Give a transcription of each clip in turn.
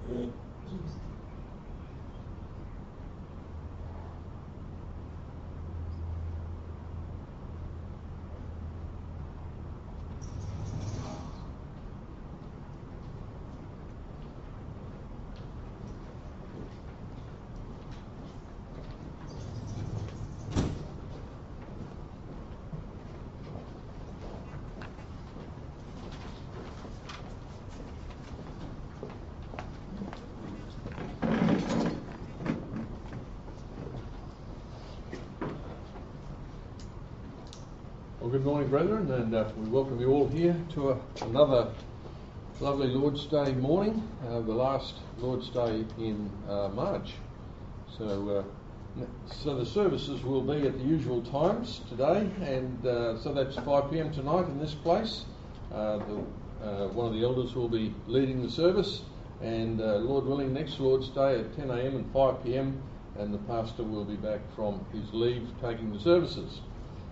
Well, good morning, brethren, and we welcome you all here to another lovely Lord's Day morning, the last Lord's Day in March. So the services will be at the usual times today, and so that's 5 p.m. tonight in this place. One of the elders will be leading the service, and Lord willing, next Lord's Day at 10 a.m. and 5 p.m, and the pastor will be back from his leave taking the services.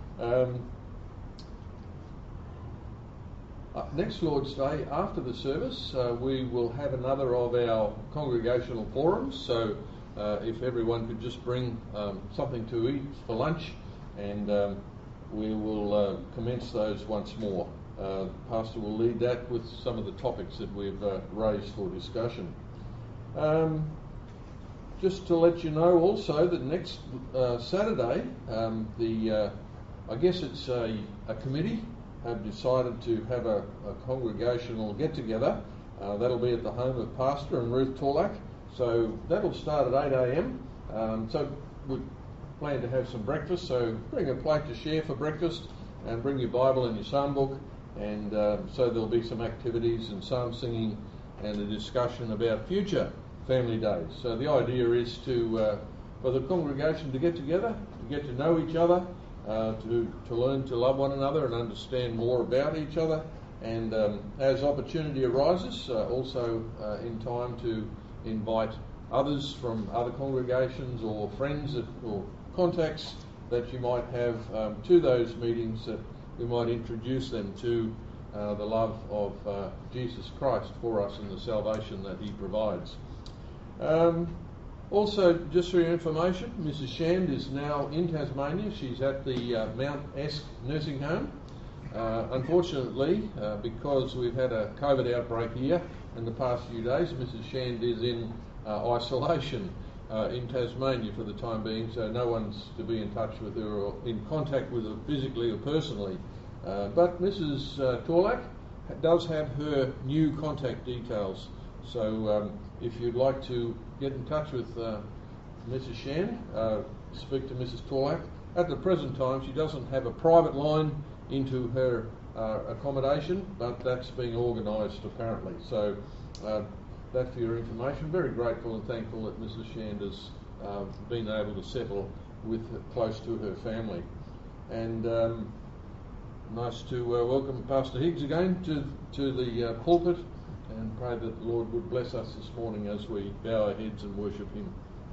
Next Lord's Day, after the service, we will have another of our congregational forums. So if everyone could just bring something to eat for lunch, and we will commence those once more. The pastor will lead that with some of the topics that we've raised for discussion. Just to let you know also that next Saturday, I guess it's a committee have decided to have a congregational get-together. That'll be at the home of Pastor and Ruth Torlak. So that'll start at 8 a.m. So we plan to have some breakfast. So bring a plate to share for breakfast, and bring your Bible and your psalm book. And so there'll be some activities and psalm singing and a discussion about future family days. So the idea is for the congregation to get together, to get to know each other, to learn to love one another and understand more about each other, and as opportunity arises, also in time to invite others from other congregations or friends or contacts that you might have to those meetings, that we might introduce them to the love of Jesus Christ for us and the salvation that he provides. Also, just for your information, Mrs. Shand is now in Tasmania. She's at the Mount Esk Nursing Home. Unfortunately, because we've had a COVID outbreak here in the past few days, Mrs. Shand is in isolation in Tasmania for the time being, so no one's to be in touch with her or in contact with her physically or personally. But Mrs. Torlak does have her new contact details, so if you'd like to get in touch with Mrs. Shand, speak to Mrs. Torlak. At the present time, she doesn't have a private line into her accommodation, but that's being organised apparently. So that for your information. Very grateful and thankful that Mrs. Shand has been able to settle close to her family. And nice to welcome Pastor Higgs again to the pulpit, and pray that the Lord would bless us this morning as we bow our heads and worship him.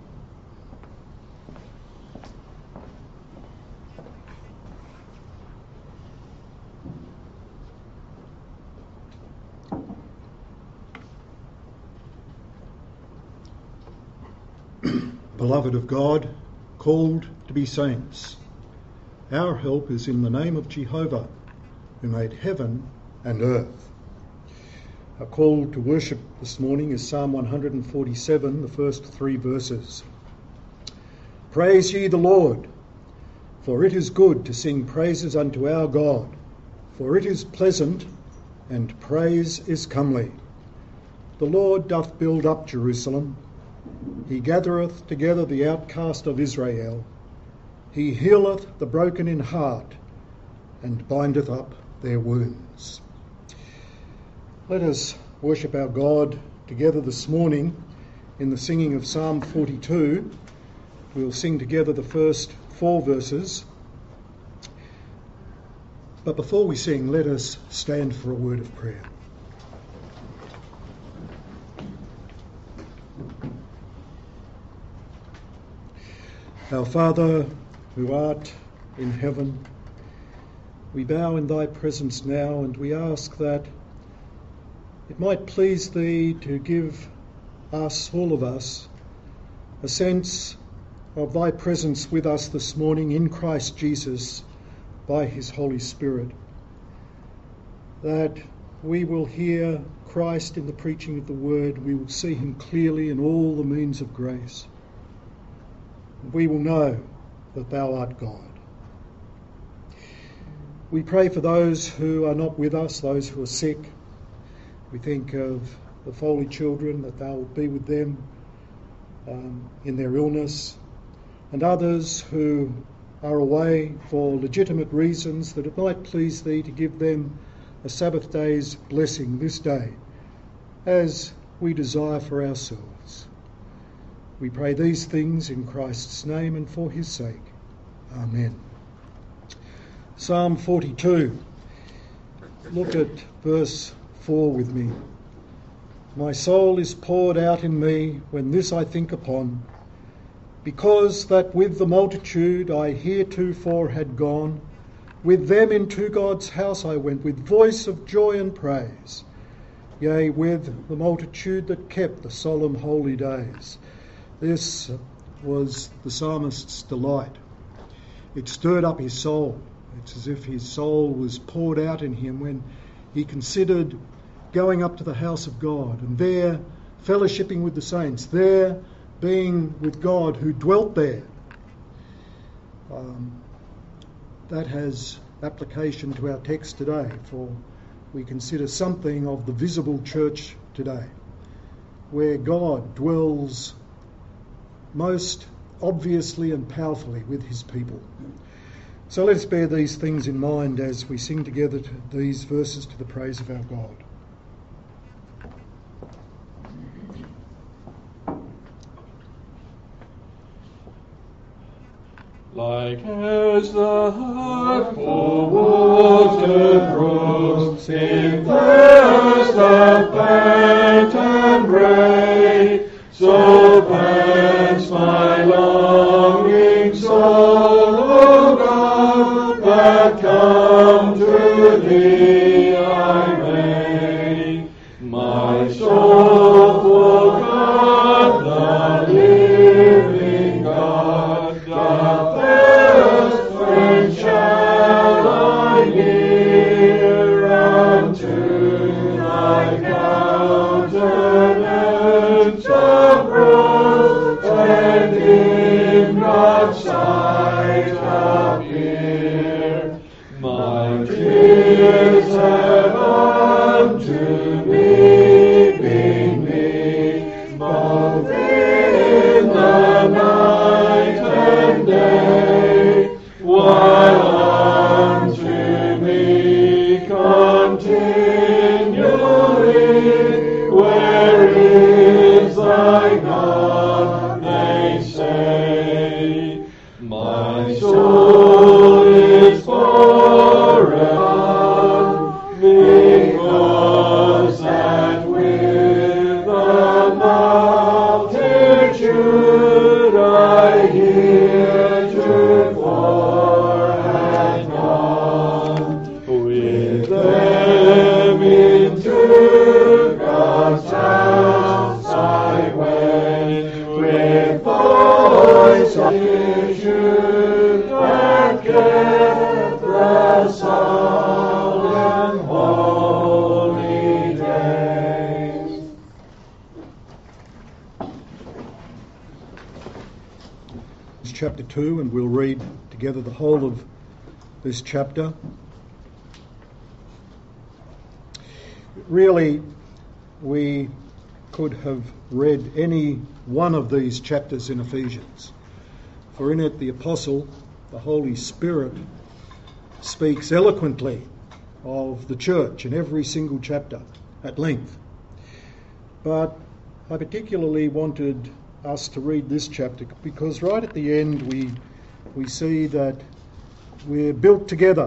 Beloved of God, called to be saints, our help is in the name of Jehovah, who made heaven and earth. Our call to worship this morning is Psalm 147, the first 3 verses. Praise ye the Lord, for it is good to sing praises unto our God, for it is pleasant, and praise is comely. The Lord doth build up Jerusalem. He gathereth together the outcast of Israel. He healeth the broken in heart, and bindeth up their wounds. Let us worship our God together this morning in the singing of Psalm 42. We'll sing together the first 4 verses. But before we sing, let us stand for a word of prayer. Our Father, who art in heaven, we bow in thy presence now, and we ask that it might please thee to give us, all of us, a sense of thy presence with us this morning in Christ Jesus by his Holy Spirit, that we will hear Christ in the preaching of the word, we will see him clearly in all the means of grace. We will know that thou art God. We pray for those who are not with us, those who are sick. We think of the Foley children, that thou will be with them in their illness, and others who are away for legitimate reasons, that it might please thee to give them a Sabbath day's blessing this day, as we desire for ourselves. We pray these things in Christ's name and for his sake. Amen. Psalm 42. Look at verse 4 with me. My soul is poured out in me when this I think upon, because that with the multitude I heretofore had gone, with them into God's house I went, with voice of joy and praise, yea, with the multitude that kept the solemn holy days. This was the psalmist's delight. It stirred up his soul. It's as if his soul was poured out in him when he considered going up to the house of God and there fellowshipping with the saints, there being with God who dwelt there. That has application to our text today, for we consider something of the visible church today, where God dwells most obviously and powerfully with his people. So let's bear these things in mind as we sing together these verses to the praise of our God. Like as the heart for water brooks in thirst of pant and bray, so pants my longing soul, O God, that come to thee I may. My soul for God, the living God, doth thirst, when shall I near unto thy countenance approach, and in God's sight appear? My tears have unto me been me, both in the night and day, while unto me continually, where is thy God, they say. My soul is forever, because that with the multitude I heretofore had gone, with them into God's house I went, with voice of issue that kept the solemn holy days. It's chapter 2, and we'll read together the whole of this chapter. Really, we could have read any one of these chapters in Ephesians, for in it the Apostle, the Holy Spirit, speaks eloquently of the church in every single chapter at length. But I particularly wanted us to read this chapter because right at the end we see that we're built together,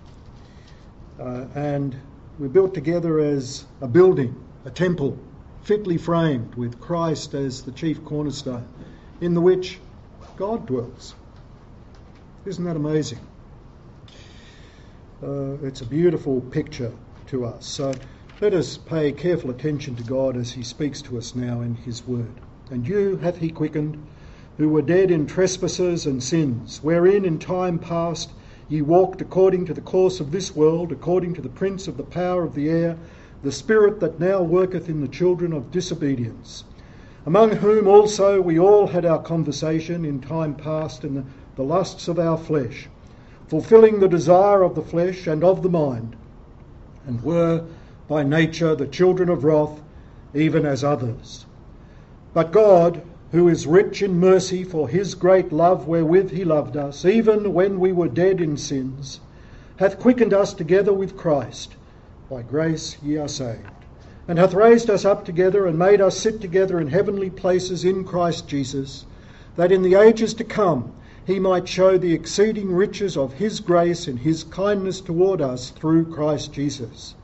and we're built together as a building, a temple, fitly framed with Christ as the chief cornerstone, in the which God dwells. Isn't that amazing? It's a beautiful picture to us. So Let us pay careful attention to God as he speaks to us now in his word. And you hath he quickened, who were dead in trespasses and sins, wherein in time past ye walked according to the course of this world, according to the prince of the power of the air, the spirit that now worketh in the children of disobedience, among whom also we all had our conversation in time past in the lusts of our flesh, fulfilling the desire of the flesh and of the mind, and were by nature the children of wrath, even as others. But God, who is rich in mercy for his great love wherewith he loved us, even when we were dead in sins, hath quickened us together with Christ. By grace ye are saved, and hath raised us up together and made us sit together in heavenly places in Christ Jesus, that in the ages to come he might show the exceeding riches of his grace and his kindness toward us through Christ Jesus.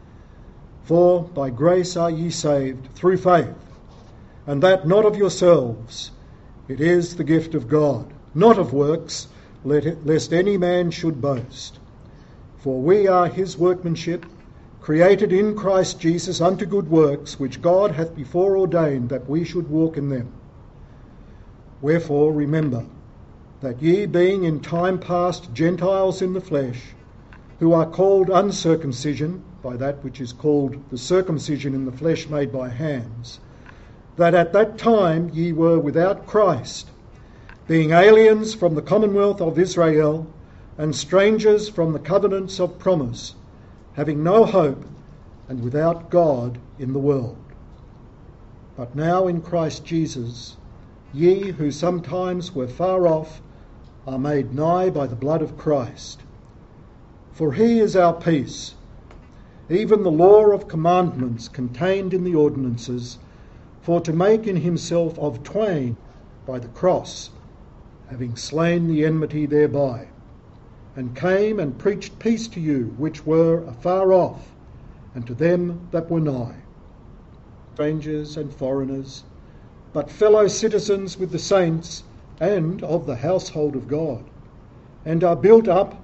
For by grace are ye saved through faith, and that not of yourselves, it is the gift of God, not of works, lest any man should boast. For we are his workmanship, created in Christ Jesus unto good works, which God hath before ordained that we should walk in them. Wherefore remember that ye, being in time past Gentiles in the flesh, who are called uncircumcision by that which is called the circumcision in the flesh made by hands, that at that time ye were without Christ, being aliens from the commonwealth of Israel, and strangers from the covenants of promise, having no hope, and without God in the world. But now in Christ Jesus, ye who sometimes were far off are made nigh by the blood of Christ. For he is our peace, even the law of commandments contained in the ordinances, for to make in himself of twain by the cross, having slain the enmity thereby, and came and preached peace to you which were afar off, and to them that were nigh, strangers and foreigners, but fellow citizens with the saints and of the household of God, and are built upon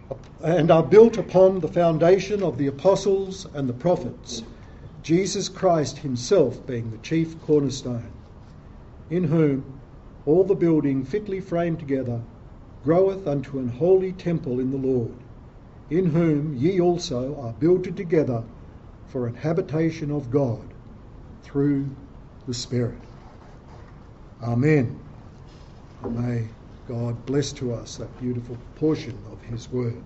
the foundation of the apostles and the prophets, Jesus Christ himself being the chief cornerstone, in whom all the building fitly framed together groweth unto an holy temple in the Lord, in whom ye also are builded together for an habitation of God through the Spirit. Amen. May God bless to us that beautiful portion of his word.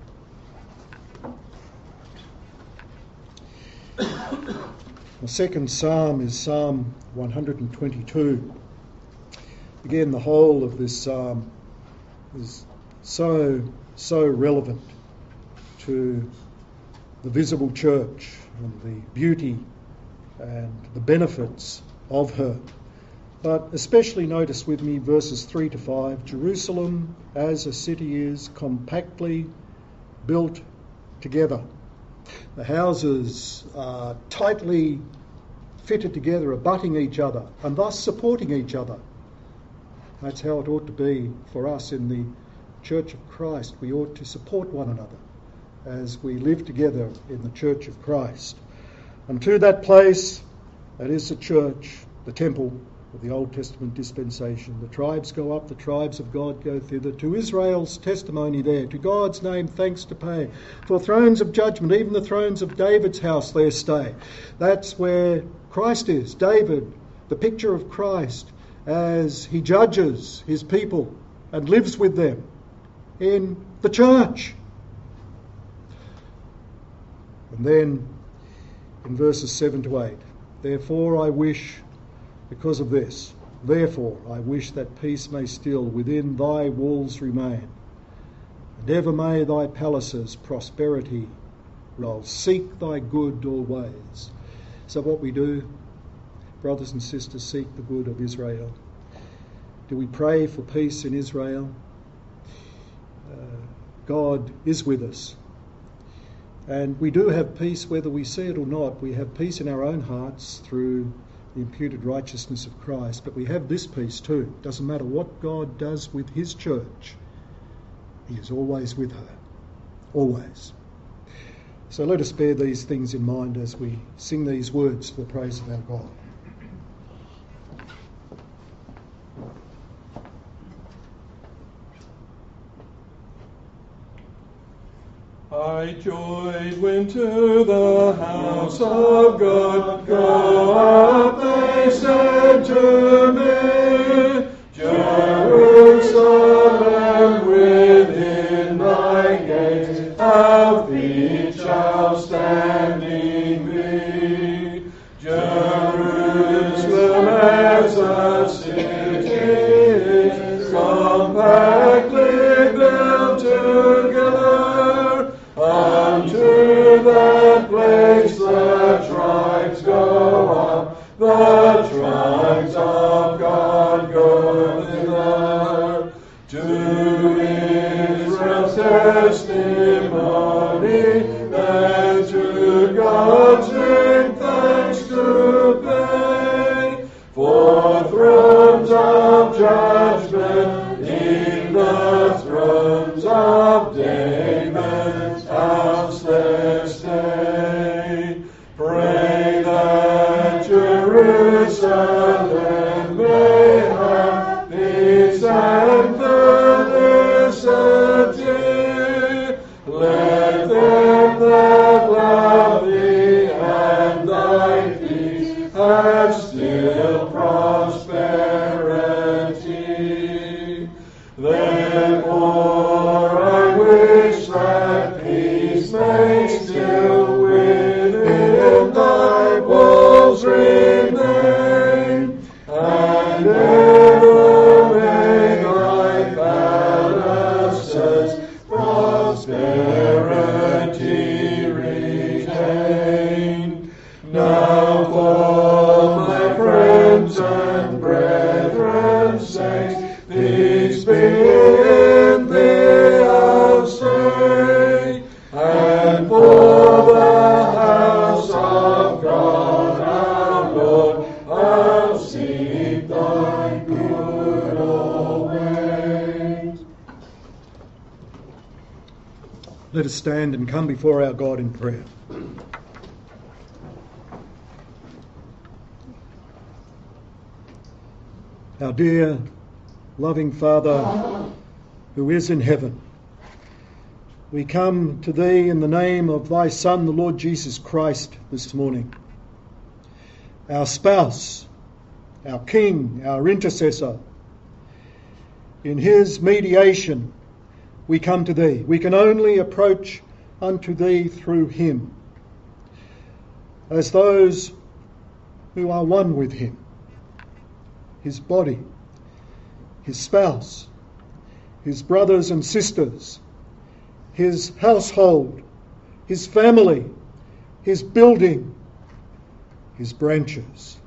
The second psalm is Psalm 122. Again, the whole of this psalm is so relevant to the visible church and the beauty and the benefits of her. But especially notice with me verses 3 to 5. Jerusalem as a city is compactly built together. The houses are tightly fitted together, abutting each other, and thus supporting each other. That's how it ought to be for us in the Church of Christ. We ought to support one another as we live together in the Church of Christ. And to that place, that is the church, the temple of the Old Testament dispensation, the tribes go up, the tribes of God go thither. To Israel's testimony there, to God's name thanks to pay. For thrones of judgment, even the thrones of David's house there stay. That's where Christ is. David, the picture of Christ, as he judges his people and lives with them in the church. And then in verses 7 to 8, therefore I wish, because of this, therefore I wish that peace may still within thy walls remain, and ever may thy palaces prosperity roll. Seek thy good always. So what we do, brothers and sisters, seek the good of Israel. Do we pray for peace in Israel? God is with us. And we do have peace whether we see it or not. We have peace in our own hearts through the imputed righteousness of Christ. But we have this peace too. It doesn't matter what God does with his church. He is always with her. Always. So let us bear these things in mind as we sing these words for the praise of our God. I joyed when to the house of God go up, they said to me, Jerusalem within thy gates, how feet shall standing be. Jerusalem as a city is compactly built together, unto that place the tribes go up, the tribes of God go thither. To Israel's testimony, and to God's ring thanks to pay, for thrones of judgment in the thrones of David's house there stay. Pray that Jerusalem may have peace and felicity. Let them that love thee and thy peace have still prosperity. Therefore I wish that peace may still within thy walls remain, and ever may thy palaces prosperity retain. Now for my friends and brethren's sakes, peace be in thee, I'll say, and for the house of God our Lord, I'll seek thy good always. Let us stand and come before our God in prayer. Our dear, loving Father, who is in heaven, we come to thee in the name of thy Son, the Lord Jesus Christ, this morning. Our spouse, our King, our intercessor. In his mediation, we come to thee. We can only approach unto thee through him, as those who are one with him, his body, his spouse, his brothers and sisters, his household, his family, his building, his branches.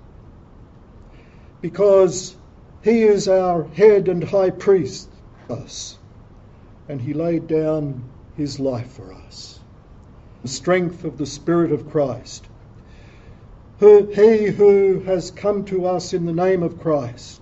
Because he is our head and high priest, us, and he laid down his life for us. The strength of the Spirit of Christ. He who has come to us in the name of Christ.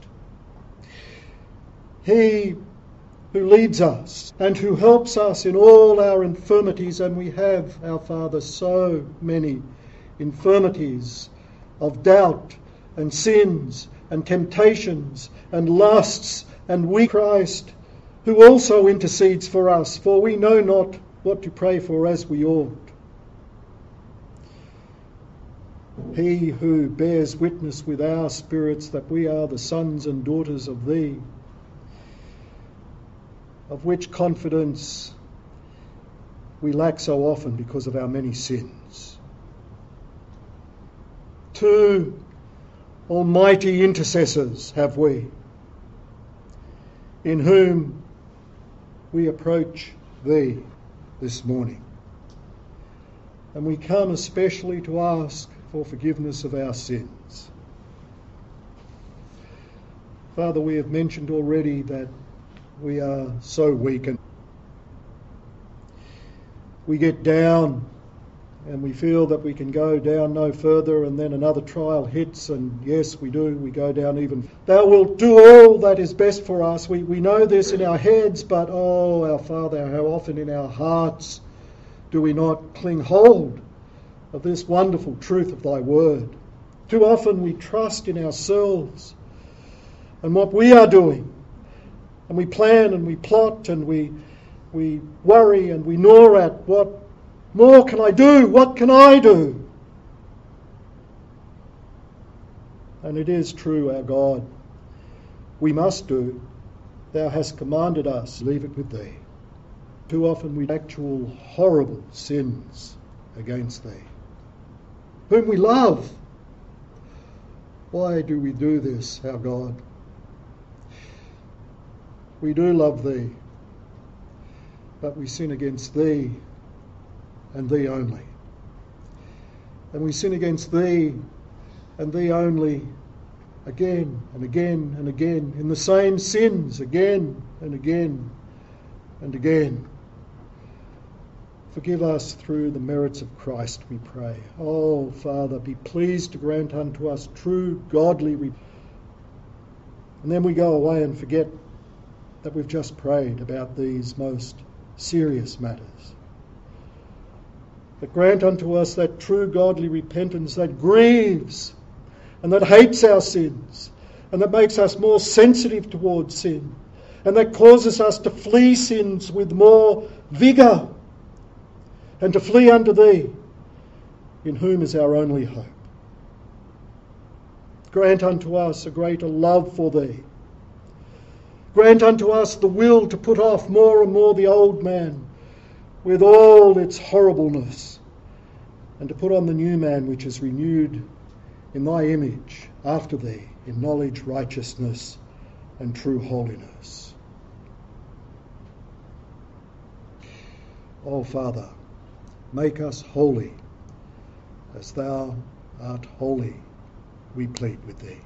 He who leads us and who helps us in all our infirmities, and we have, our Father, so many infirmities of doubt and sins and temptations and lusts, and we, Christ, who also intercedes for us, for we know not what to pray for as we ought. He who bears witness with our spirits that we are the sons and daughters of thee, of which confidence we lack so often because of our many sins. Two almighty intercessors have we, in whom we approach thee this morning. And we come especially to ask for forgiveness of our sins. Father, we have mentioned already that we are so weak, and we get down and we feel that we can go down no further, and then another trial hits, and yes, we do, we go down even. Thou wilt do all that is best for us. We know this in our heads, but oh, our Father, how often in our hearts do we not cling hold of this wonderful truth of thy word? Too often we trust in ourselves and what we are doing, and we plan and we plot and we worry and we gnaw at what more can I do? What can I do? And it is true, our God, we must do. Thou hast commanded us, leave it with thee. Too often we actual horrible sins against thee, whom we love. Why do we do this, our God? We do love thee, but we sin against thee and thee only. And we sin against thee and thee only again and again and again, in the same sins again and again and again. Forgive us through the merits of Christ, we pray. Oh, Father, be pleased to grant unto us true godly repentance. And then we go away and forget that we've just prayed about these most serious matters. But grant unto us that true godly repentance that grieves and that hates our sins and that makes us more sensitive towards sin and that causes us to flee sins with more vigour and to flee unto thee, in whom is our only hope. Grant unto us a greater love for thee. Grant unto us the will to put off more and more the old man with all its horribleness, and to put on the new man which is renewed in thy image after thee, in knowledge, righteousness, and true holiness. O Father, make us holy as thou art holy, we plead with thee.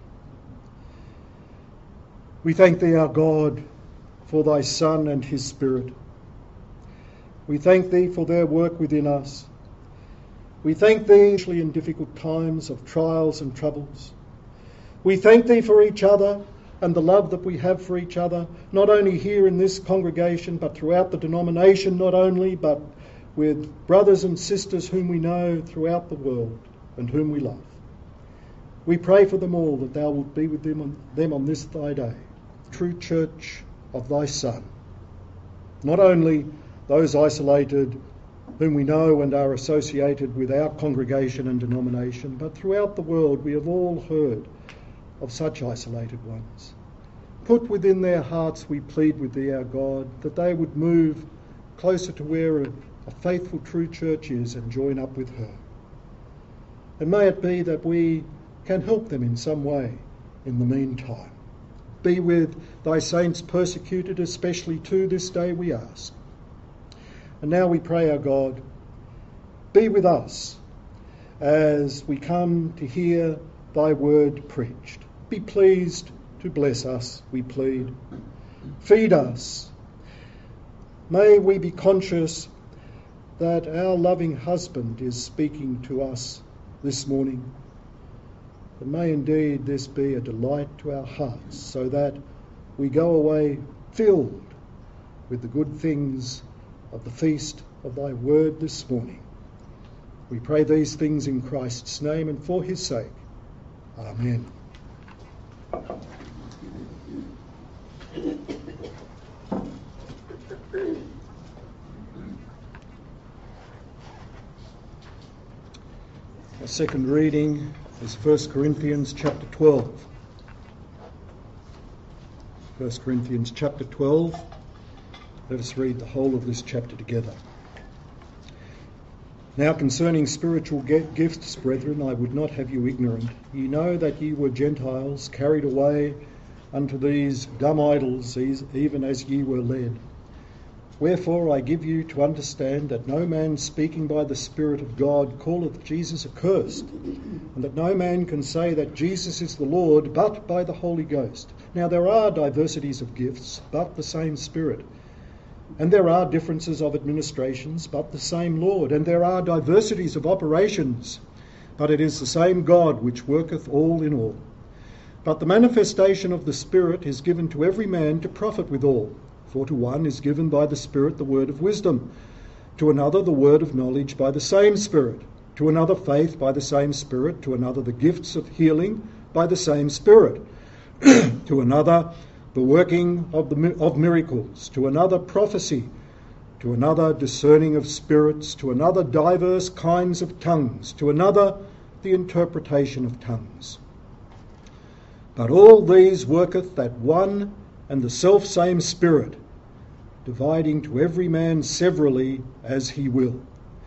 We thank thee, our God, for thy Son and his Spirit. We thank thee for their work within us. We thank thee, especially in difficult times of trials and troubles. We thank thee for each other and the love that we have for each other, not only here in this congregation, but throughout the denomination, not only, but with brothers and sisters whom we know throughout the world and whom we love. We pray for them all, that thou wilt be with them on this thy day, true church of thy Son. Not only those isolated whom we know and are associated with our congregation and denomination, but throughout the world we have all heard of such isolated ones. Put within their hearts, we plead with thee, our God, that they would move closer to where a faithful true church is and join up with her. And may it be that we can help them in some way in the meantime. Be with thy saints persecuted, especially to this day, we ask. And now we pray, our God, be with us as we come to hear thy word preached. Be pleased to bless us, we plead. Feed us. May we be conscious that our loving husband is speaking to us this morning. And may indeed this be a delight to our hearts, so that we go away filled with the good things of the feast of thy word this morning. We pray these things in Christ's name and for his sake. Amen. Our second reading is 1 Corinthians chapter 12. 1 Corinthians chapter 12. Let us read the whole of this chapter together. Now concerning spiritual gifts, brethren, I would not have you ignorant. Ye know that ye were Gentiles, carried away unto these dumb idols, even as ye were led. Wherefore I give you to understand that no man speaking by the Spirit of God calleth Jesus accursed, and that no man can say that Jesus is the Lord but by the Holy Ghost. Now there are diversities of gifts, but the same Spirit. And there are differences of administrations, but the same Lord. And there are diversities of operations, but it is the same God which worketh all in all. But the manifestation of the Spirit is given to every man to profit withal. For to one is given by the Spirit the word of wisdom, to another the word of knowledge by the same Spirit, to another faith by the same Spirit, to another the gifts of healing by the same Spirit, to another the working of miracles, to another prophecy, to another discerning of spirits, to another diverse kinds of tongues, to another the interpretation of tongues. But all these worketh that one and the selfsame Spirit, dividing to every man severally as he will.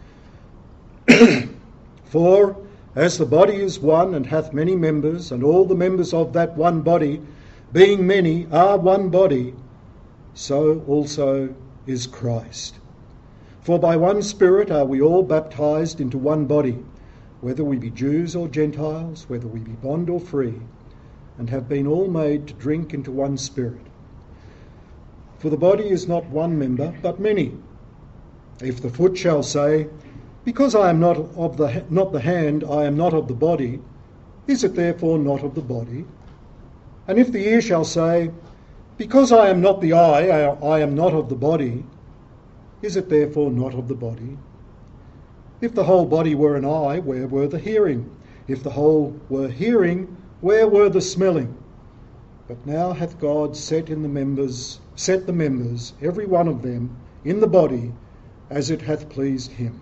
For as the body is one and hath many members, and all the members of that one body, being many, are one body, so also is Christ. For by one Spirit are we all baptized into one body, whether we be Jews or Gentiles, whether we be bond or free, and have been all made to drink into one Spirit. For the body is not one member, but many. If the foot shall say, because I am not the hand, I am not of the body, is it therefore not of the body? And if the ear shall say, because I am not the eye, I am not of the body, is it therefore not of the body? If the whole body were an eye, where were the hearing? If the whole were hearing, where were the smelling? But now hath God set the members, every one of them, in the body, as it hath pleased him.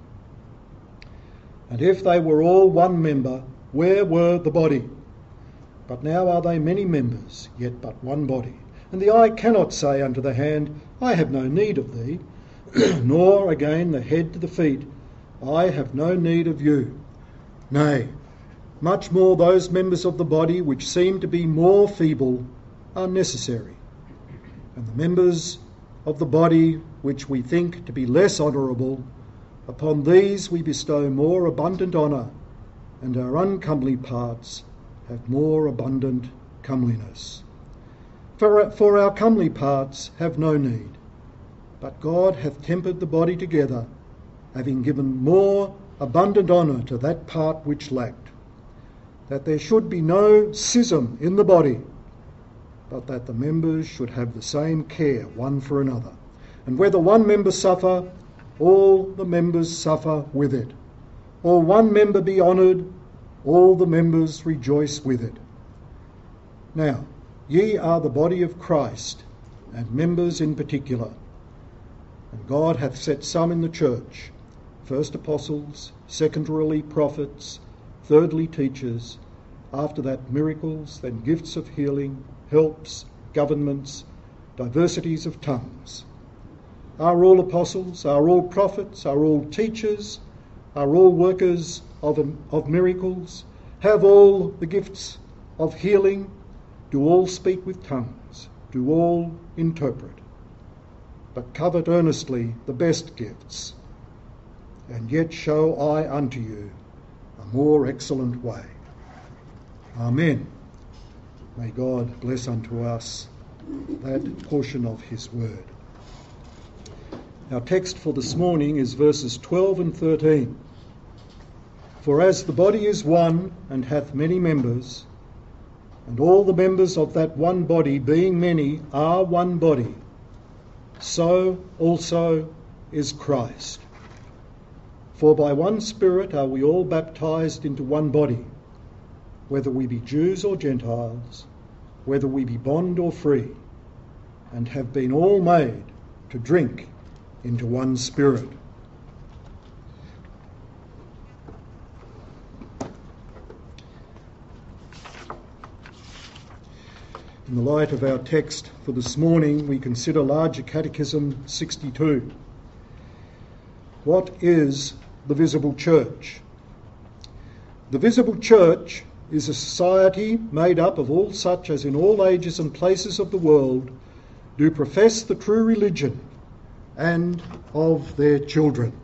And if they were all one member, where were the body? But now are they many members, yet but one body. And the eye cannot say unto the hand, I have no need of thee, nor again the head to the feet, I have no need of you. Nay, much more those members of the body which seem to be more feeble are necessary. And the members of the body which we think to be less honourable, upon these we bestow more abundant honour, and our uncomely parts have more abundant comeliness. For our comely parts have no need, but God hath tempered the body together, having given more abundant honour to that part which lacked, that there should be no schism in the body, but that the members should have the same care one for another. And whether one member suffer, all the members suffer with it. Or one member be honoured, all the members rejoice with it. Now, ye are the body of Christ, and members in particular. And God hath set some in the church, first apostles, secondarily prophets, thirdly teachers, after that miracles, then gifts of healing, helps, governments, diversities of tongues. Are all apostles? Are all prophets? Are all teachers? Are all workers of miracles? Have all the gifts of healing? Do all speak with tongues? Do all interpret? But covet earnestly the best gifts, and yet show I unto you a more excellent way. Amen. May God bless unto us that portion of his word. Our text for this morning is verses 12 and 13. For as the body is one and hath many members, and all the members of that one body, being many, are one body, so also is Christ. For by one Spirit are we all baptized into one body, whether we be Jews or Gentiles, whether we be bond or free, and have been all made to drink into one Spirit. In the light of our text for this morning, we consider Larger Catechism 62. What is the visible church? The visible church is a society made up of all such as in all ages and places of the world do profess the true religion, and of their children.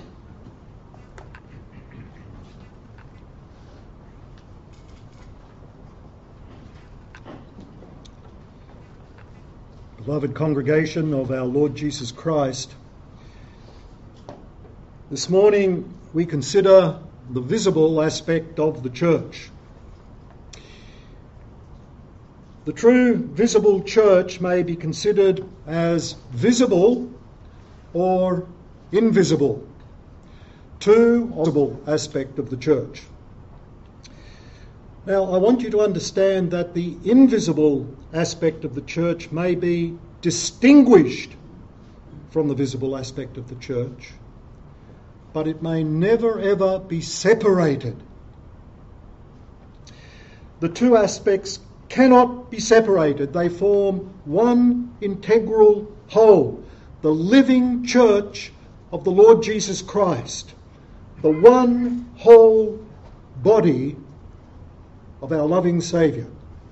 Beloved congregation of our Lord Jesus Christ, this morning we consider the visible aspect of the church. The true visible church may be considered as visible or invisible. Two, visible aspect of the church. Now, I want you to understand that the invisible aspect of the church may be distinguished from the visible aspect of the church, but it may never ever be separated. The two aspects cannot be separated. They form one integral whole, the living church of the Lord Jesus Christ, the one whole body of our loving Saviour.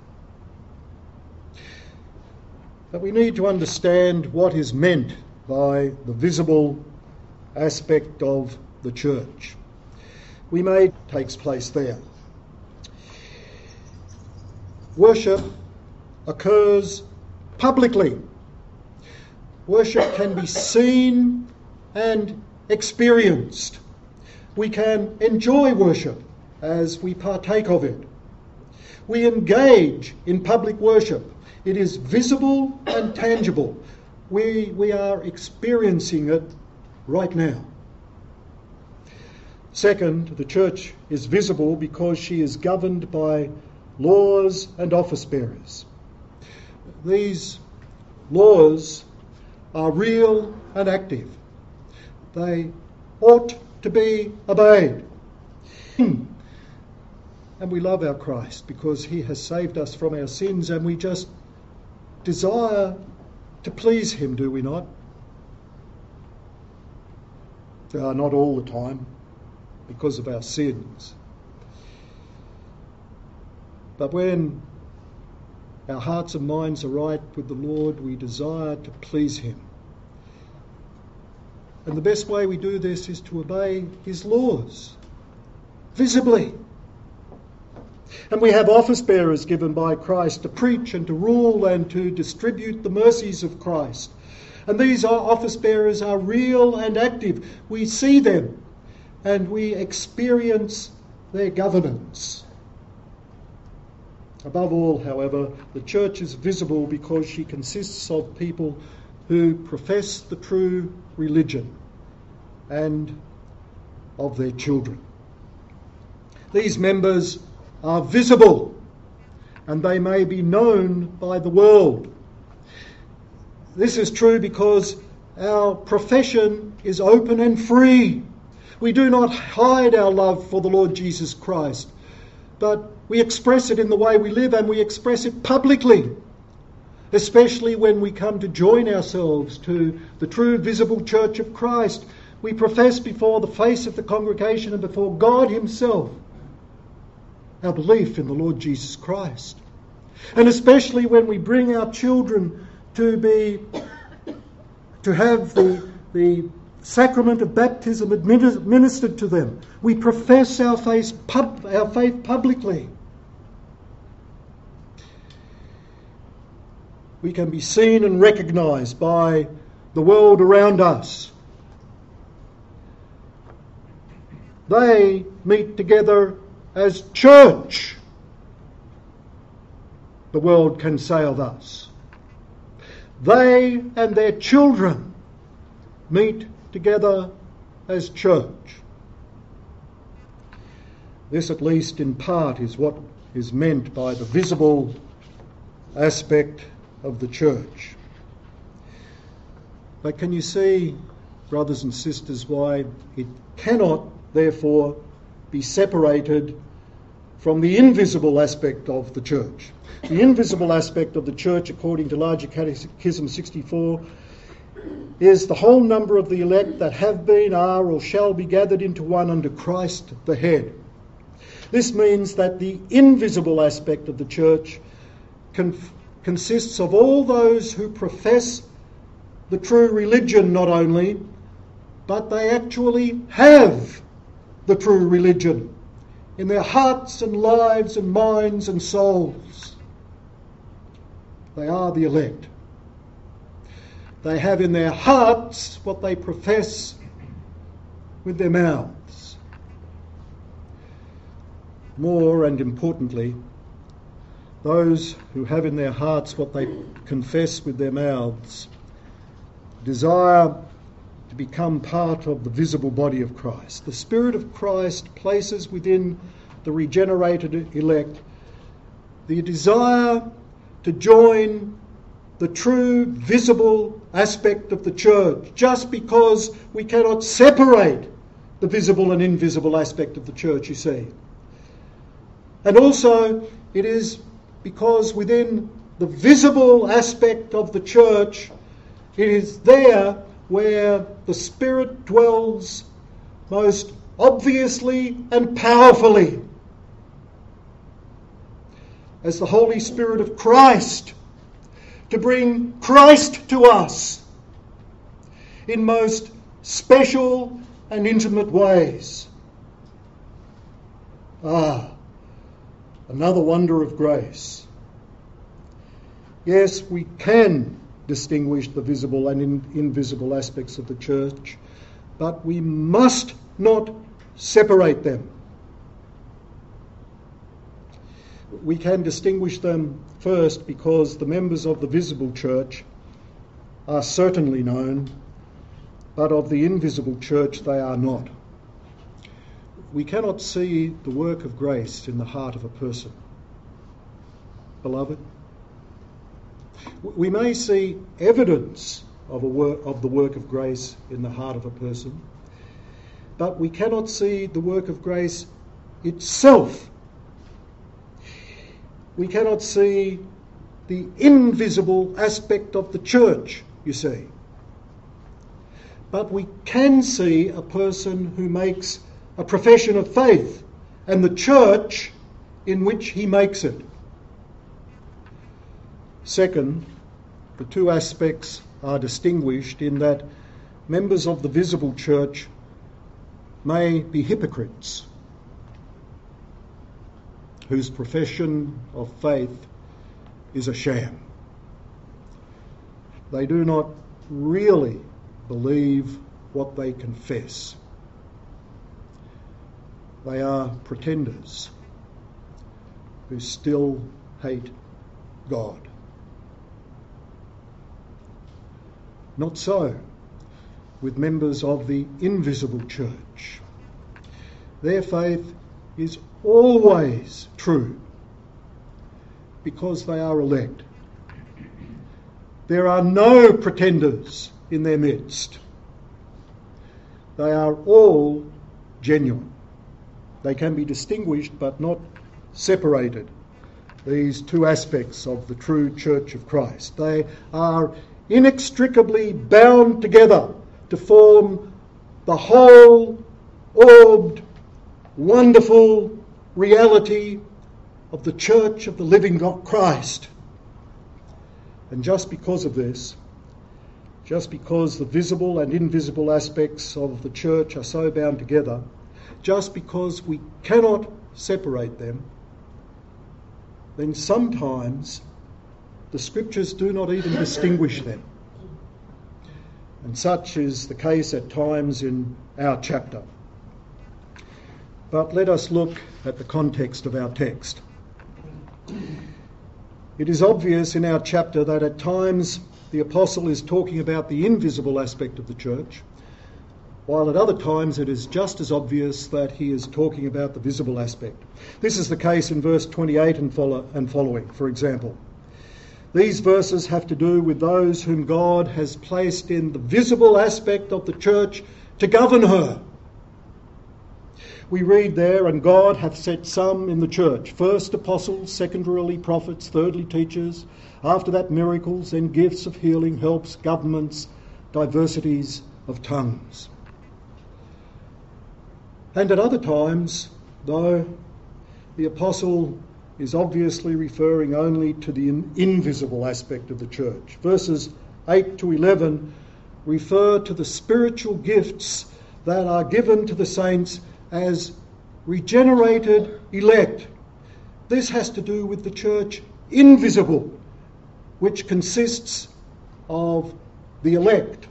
But we need to understand what is meant by the visible aspect of the church. Takes place there. Worship occurs publicly. Worship can be seen and experienced. We can enjoy worship as we partake of it. We engage in public worship. It is visible and tangible. We are experiencing it right now. Second, the church is visible because she is governed by laws and office bearers. These laws are real and active. They ought to be obeyed. And we love our Christ because he has saved us from our sins, and we just desire to please him, do we not? Not all the time, because of our sins. But when our hearts and minds are right with the Lord, we desire to please him. And the best way we do this is to obey his laws, visibly. And we have office bearers given by Christ to preach and to rule and to distribute the mercies of Christ. And these office bearers are real and active. We see them and we experience their governance. Above all, however, the church is visible because she consists of people who profess the true religion and of their children. These members are visible and they may be known by the world. This is true because our profession is open and free. We do not hide our love for the Lord Jesus Christ, but we express it in the way we live, and we express it publicly, especially when we come to join ourselves to the true visible church of Christ. We profess before the face of the congregation and before God himself our belief in the Lord Jesus Christ. And especially when we bring our children to have the sacrament of baptism administered to them, we profess our faith publicly. We can be seen and recognised by the world around us. They meet together as church. The world can say of us. They and their children meet together as church. This, at least in part, is what is meant by the visible aspect of the church. But can you see, brothers and sisters, why it cannot, therefore, be separated from the invisible aspect of the church? The invisible aspect of the church, according to Larger Catechism 64, is the whole number of the elect that have been, are, or shall be gathered into one under Christ the head. This means that the invisible aspect of the church consists of all those who profess the true religion not only, but they actually have the true religion in their hearts and lives and minds and souls. They are the elect. They have in their hearts what they profess with their mouths. More and importantly, those who have in their hearts what they confess with their mouths desire to become part of the visible body of Christ. The Spirit of Christ places within the regenerated elect the desire to join the true visible aspect of the church, just because we cannot separate the visible and invisible aspect of the church, you see. And also it is because within the visible aspect of the church, it is there where the Spirit dwells most obviously and powerfully as the Holy Spirit of Christ, to bring Christ to us in most special and intimate ways. Another wonder of grace. Yes, we can distinguish the visible and invisible aspects of the church, but we must not separate them. We can distinguish them first because the members of the visible church are certainly known, but of the invisible church they are not. We cannot see the work of grace in the heart of a person. Beloved, we may see evidence of the work of grace in the heart of a person, but we cannot see the work of grace itself. We cannot see the invisible aspect of the church, you see. But we can see a person who makes a profession of faith and the church in which he makes it. Second, the two aspects are distinguished in that members of the visible church may be hypocrites whose profession of faith is a sham. They do not really believe what they confess. They are pretenders who still hate God. Not so with members of the invisible church. Their faith is always true because they are elect. There are no pretenders in their midst. They are all genuine. They can be distinguished but not separated, these two aspects of the true Church of Christ. They are inextricably bound together to form the whole orbed, wonderful reality of the Church of the living God Christ. And just because of this, just because the visible and invisible aspects of the church are so bound together, just because we cannot separate them, then sometimes the Scriptures do not even distinguish them. And such is the case at times in our chapter. But let us look at the context of our text. It is obvious in our chapter that at times the apostle is talking about the invisible aspect of the church, while at other times it is just as obvious that he is talking about the visible aspect. This is the case in verse 28 and following, for example. These verses have to do with those whom God has placed in the visible aspect of the church to govern her. We read there, and God hath set some in the church, first apostles, secondarily prophets, thirdly teachers, after that miracles, then gifts of healing, helps, governments, diversities of tongues. And at other times, though the apostle is obviously referring only to the invisible aspect of the church, verses 8 to 11 refer to the spiritual gifts that are given to the saints as regenerated elect. This has to do with the church invisible, which consists of the elect.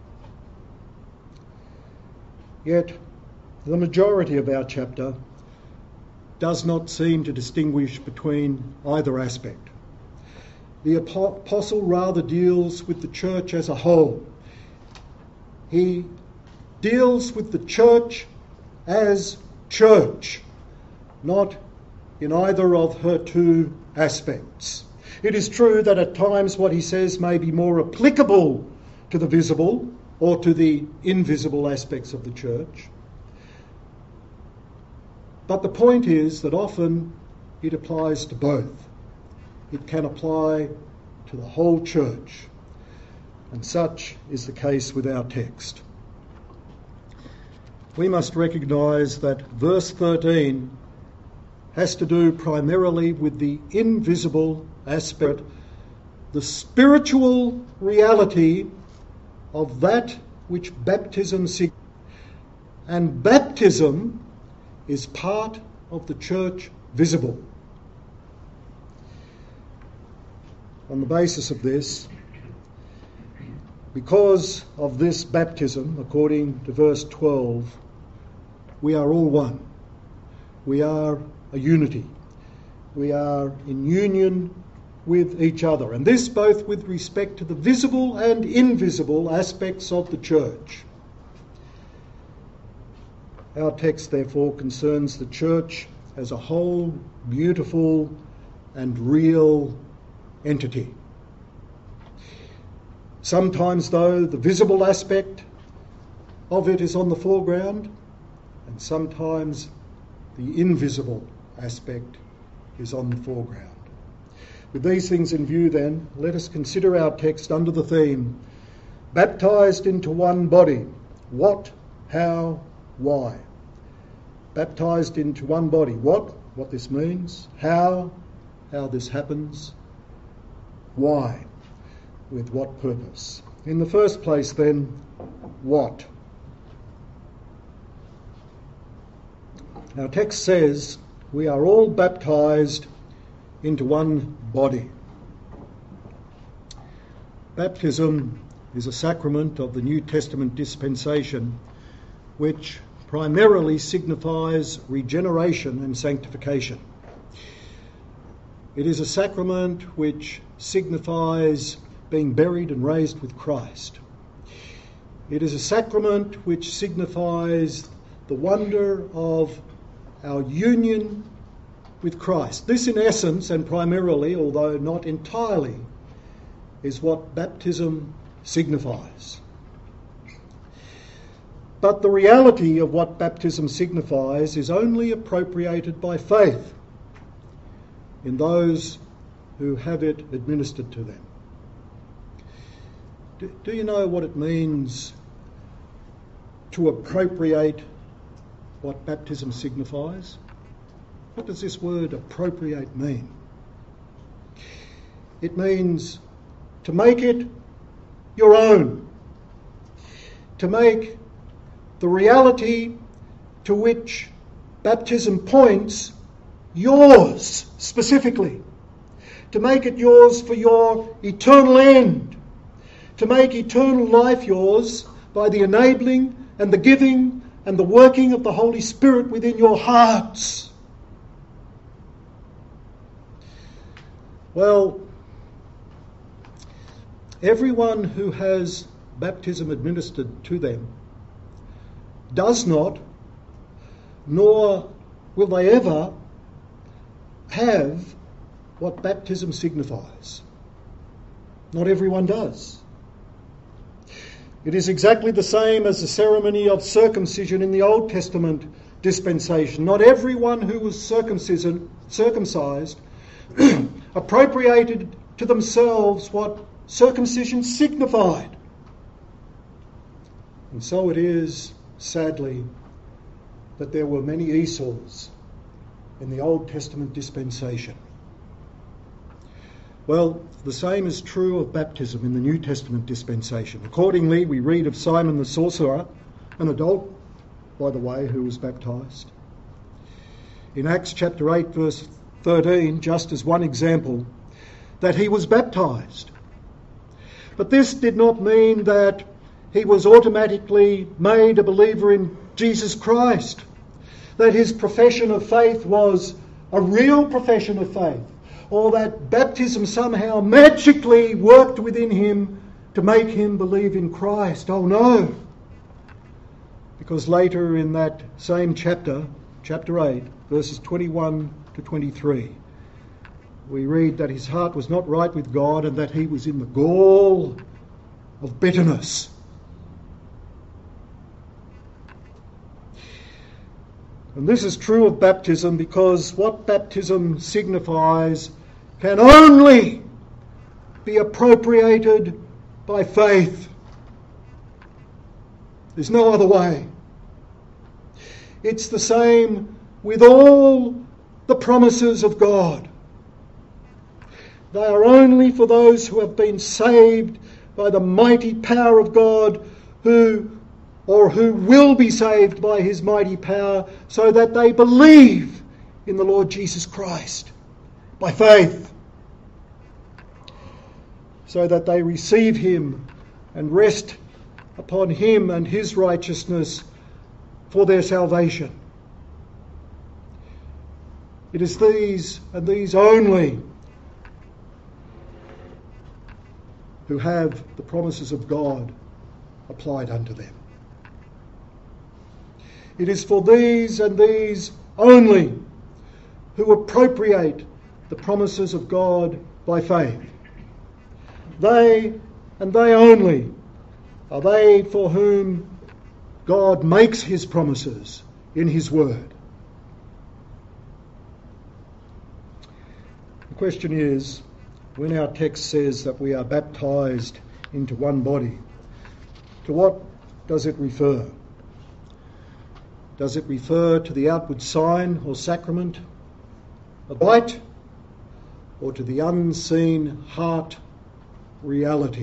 Yet the majority of our chapter does not seem to distinguish between either aspect. The apostle rather deals with the church as a whole. he deals with the church as church, not in either of her two aspects. It is true that at times what he says may be more applicable to the visible or to the invisible aspects of the church. But the point is that often it applies to both. It can apply to the whole church, and such is the case with our text. We must recognise that verse 13 has to do primarily with the invisible aspect, the spiritual reality of that which baptism signifies. And baptism is part of the church visible. On the basis of this, because of this baptism, according to verse 12, we are all one. We are a unity. We are in union with each other, and this both with respect to the visible and invisible aspects of the church. Our text, therefore, concerns the church as a whole, beautiful and real entity. Sometimes, though, the visible aspect of it is on the foreground, and sometimes the invisible aspect is on the foreground. With these things in view, then, let us consider our text under the theme, baptised into one body. What, how, why? Baptised into one body. What this means. How this happens. Why? With what purpose? In the first place, then, what? Our text says we are all baptised into one body. Baptism is a sacrament of the New Testament dispensation which primarily signifies regeneration and sanctification. It is a sacrament which signifies being buried and raised with Christ. It is a sacrament which signifies the wonder of our union with Christ. This, in essence and primarily, although not entirely, is what baptism signifies. But the reality of what baptism signifies is only appropriated by faith in those who have it administered to them. Do you know what it means to appropriate what baptism signifies? What does this word appropriate mean? It means to make it your own, to make the reality to which baptism points yours specifically, to make it yours for your eternal end, to make eternal life yours by the enabling and the giving and the working of the Holy Spirit within your hearts. Well, everyone who has baptism administered to them does not, nor will they ever, have what baptism signifies. Not everyone does. It is exactly the same as the ceremony of circumcision in the Old Testament dispensation. Not everyone who was circumcised appropriated to themselves what circumcision signified. And so it is, sadly, that there were many Esau's in the Old Testament dispensation. Well, the same is true of baptism in the New Testament dispensation. Accordingly, we read of Simon the sorcerer, an adult, by the way, who was baptised. In Acts chapter 8, verse 13, just as one example, that he was baptised. But this did not mean that he was automatically made a believer in Jesus Christ, that his profession of faith was a real profession of faith, or that baptism somehow magically worked within him to make him believe in Christ. Oh no! because later in that same chapter, chapter 8, verses 21 to 23, we read that his heart was not right with God and that he was in the gall of bitterness. And this is true of baptism because what baptism signifies can only be appropriated by faith. There's no other way. It's the same with all the promises of God. They are only for those who have been saved by the mighty power of God, who will be saved by his mighty power, so that they believe in the Lord Jesus Christ by faith, so that they receive him and rest upon him and his righteousness for their salvation. It is these and these only who have the promises of God applied unto them. It is for these and these only who appropriate the promises of God by faith. They and they only are they for whom God makes his promises in his word. The question is, when our text says that we are baptised into one body, to what does it refer? Does it refer to the outward sign or sacrament of rite, or to the unseen heart reality?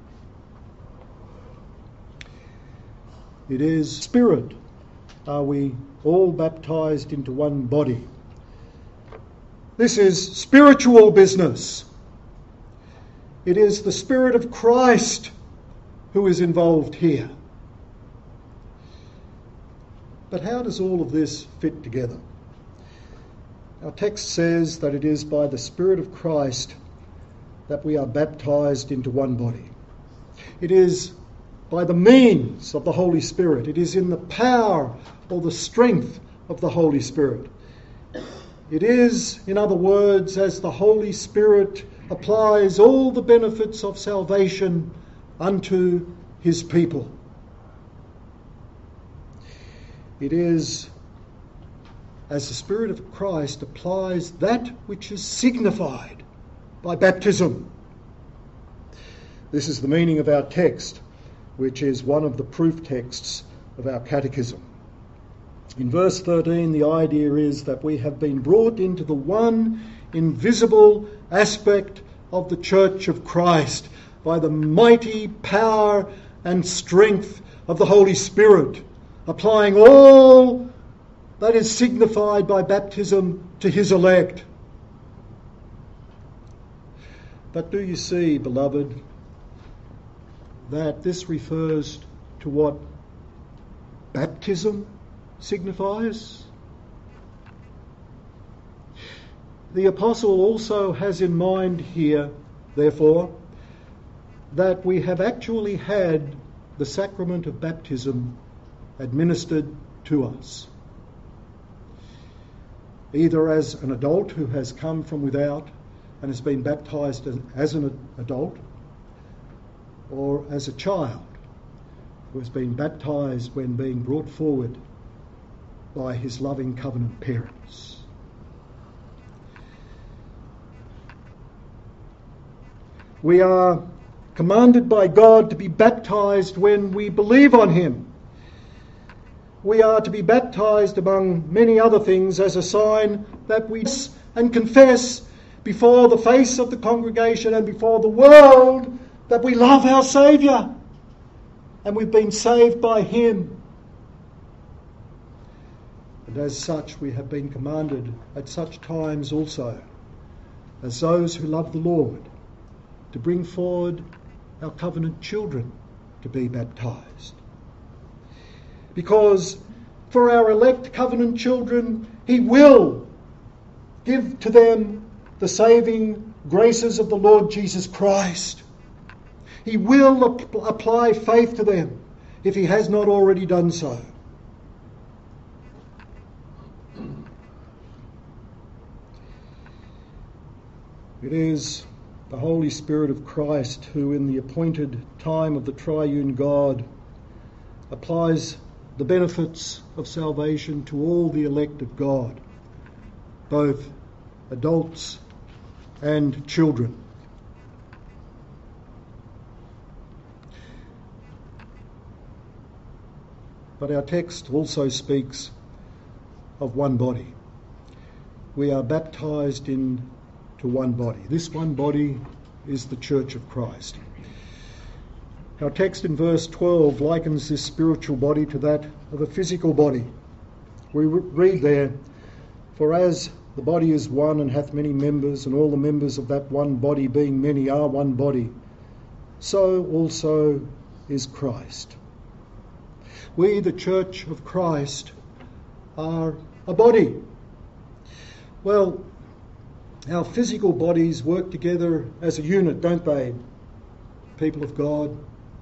It is spirit. Are we all baptised into one body? This is spiritual business. It is the Spirit of Christ who is involved here. But how does all of this fit together? Our text says that it is by the Spirit of Christ that we are baptised into one body. It is by the means of the Holy Spirit. It is in the power or the strength of the Holy Spirit. It is, in other words, as the Holy Spirit applies all the benefits of salvation unto his people. It is as the Spirit of Christ applies that which is signified by baptism. This is the meaning of our text, which is one of the proof texts of our catechism. In verse 13, the idea is that we have been brought into the one invisible aspect of the Church of Christ by the mighty power and strength of the Holy Spirit, applying all that is signified by baptism to his elect. But do you see, beloved, that this refers to what baptism signifies? The apostle also has in mind here, therefore, that we have actually had the sacrament of baptism administered to us, either as an adult who has come from without and has been baptised as an adult, or as a child who has been baptised when being brought forward by his loving covenant parents. We are commanded by God to be baptised when we believe on him. We are to be baptised, among many other things, as a sign that we and confess before the face of the congregation and before the world that we love our Saviour and we've been saved by him. And as such, we have been commanded at such times also, as those who love the Lord, to bring forward our covenant children to be baptised. Because for our elect covenant children, he will give to them the saving graces of the Lord Jesus Christ. He will apply faith to them if he has not already done so. It is the Holy Spirit of Christ who, in the appointed time of the triune God, applies the benefits of salvation to all the elect of God, both adults and children. But our text also speaks of one body. We are baptised into one body. This one body is the Church of Christ. Our text in verse 12 likens this spiritual body to that of a physical body. We read there, "For as the body is one and hath many members, and all the members of that one body being many are one body, so also is Christ." We, the Church of Christ, are a body. Well, our physical bodies work together as a unit, don't they, people of God?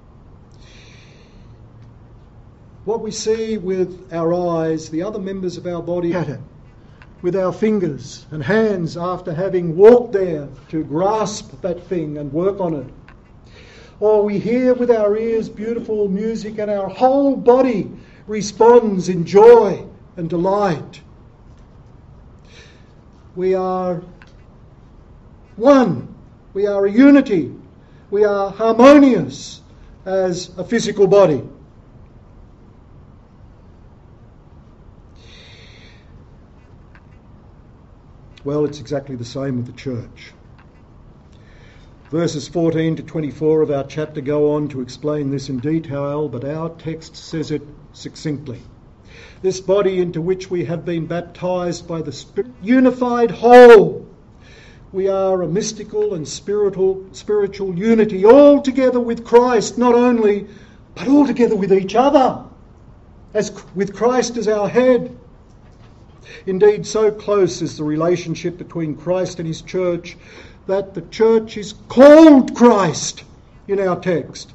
What we see with our eyes, the other members of our body at it, with our fingers and hands after having walked there to grasp that thing and work on it. Or we hear with our ears beautiful music and our whole body responds in joy and delight. We are one. We are a unity. We are harmonious as a physical body. Well, it's exactly the same with the church. Verses 14 to 24 of our chapter go on to explain this in detail, but our text says it succinctly. This body into which we have been baptised by the Spirit, unified whole. We are a mystical and spiritual unity, all together with Christ, not only, but all together with each other, as with Christ as our head. Indeed, so close is the relationship between Christ and his church that the church is called Christ in our text.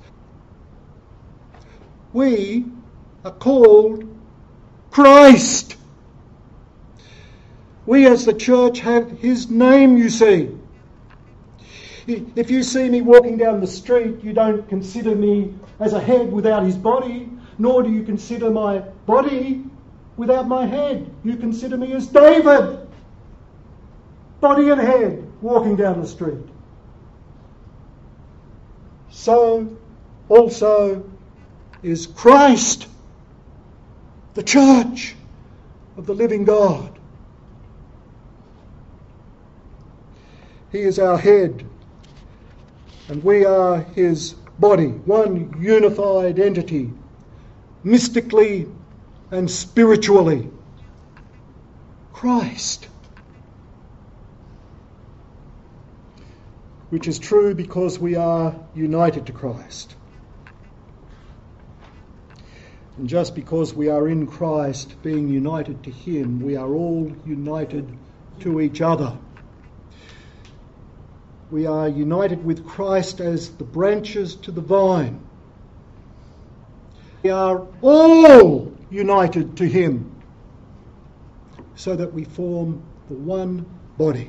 We are called Christ. We as the church have his name, you see. If you see me walking down the street, you don't consider me as a head without his body, nor do you consider my body without my head. You consider me as David, body and head, walking down the street. So also is Christ, the church of the living God. He is our head, and we are his body, one unified entity, mystically and spiritually. Christ. Which is true because we are united to Christ. And just because we are in Christ, being united to him, we are all united to each other. We are united with Christ as the branches to the vine. We are all united to him so that we form the one body.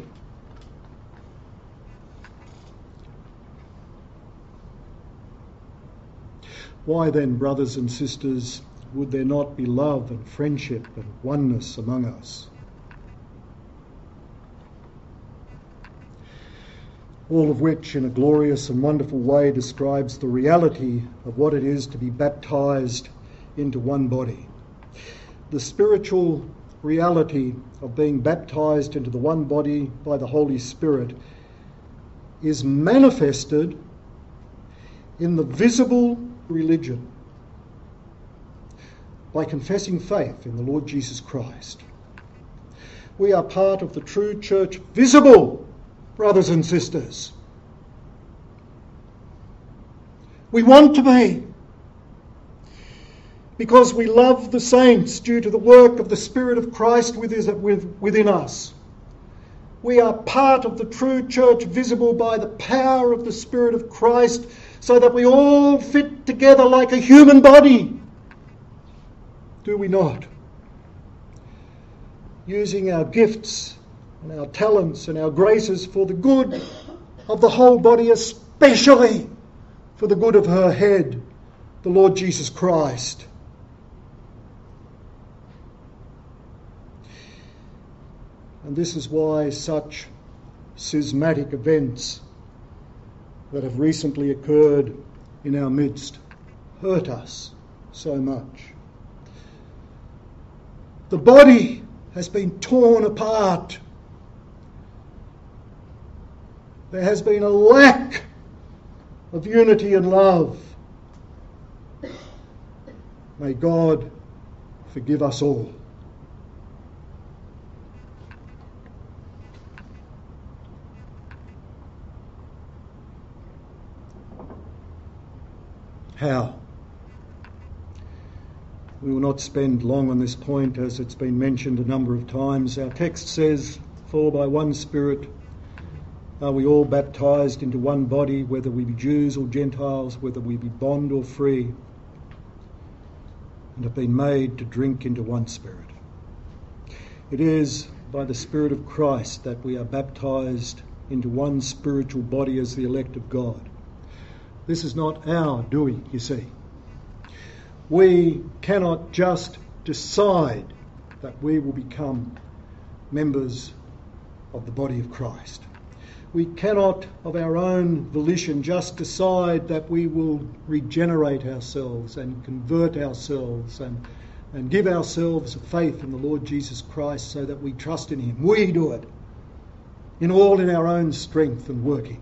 Why then, brothers and sisters, would there not be love and friendship and oneness among us? All of which in a glorious and wonderful way describes the reality of what it is to be baptised into one body. The spiritual reality of being baptised into the one body by the Holy Spirit is manifested in the visible religion by confessing faith in the Lord Jesus Christ. We are part of the true church, visible, brothers and sisters. We want to be, because we love the saints due to the work of the Spirit of Christ within us. We are part of the true church, visible by the power of the Spirit of Christ, so that we all fit together like a human body. Do we not? Using our gifts and our talents and our graces for the good of the whole body, especially for the good of her head, the Lord Jesus Christ. And this is why such schismatic events that have recently occurred in our midst hurt us so much. The body has been torn apart. There has been a lack of unity and love. May God forgive us all. How? We will not spend long on this point, as it's been mentioned a number of times. Our text says, "For by one Spirit are we all baptised into one body, whether we be Jews or Gentiles, whether we be bond or free, and have been made to drink into one Spirit." It is by the Spirit of Christ that we are baptised into one spiritual body as the elect of God. This is not our doing, you see. We cannot just decide that we will become members of the body of Christ. We cannot, of our own volition, just decide that we will regenerate ourselves and convert ourselves and give ourselves a faith in the Lord Jesus Christ so that we trust in him. We do it in our own strength and working.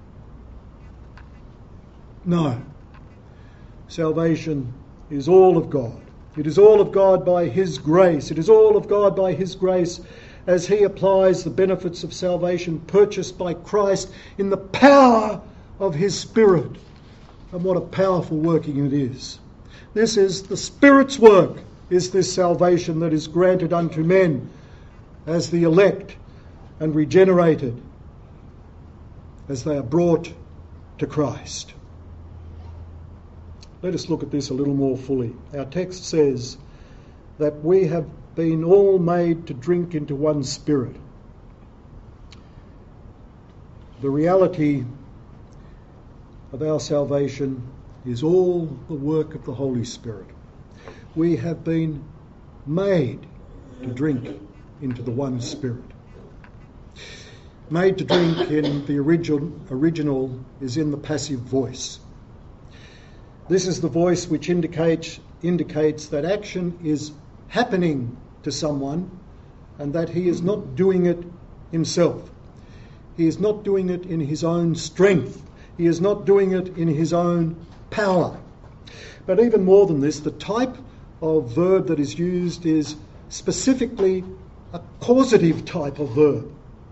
No. Salvation is all of God. It is all of God by his grace. It is all of God by his grace as he applies the benefits of salvation purchased by Christ in the power of his Spirit. And what a powerful working it is. This is the Spirit's work, is this salvation that is granted unto men as the elect and regenerated as they are brought to Christ. Let us look at this a little more fully. Our text says that we have been all made to drink into one Spirit. The reality of our salvation is all the work of the Holy Spirit. We have been made to drink into the one Spirit. Made to drink in the original is in the passive voice. This is the voice which indicates that action is happening to someone and that he is not doing it himself. He is not doing it in his own strength. He is not doing it in his own power. But even more than this, the type of verb that is used is specifically a causative type of verb.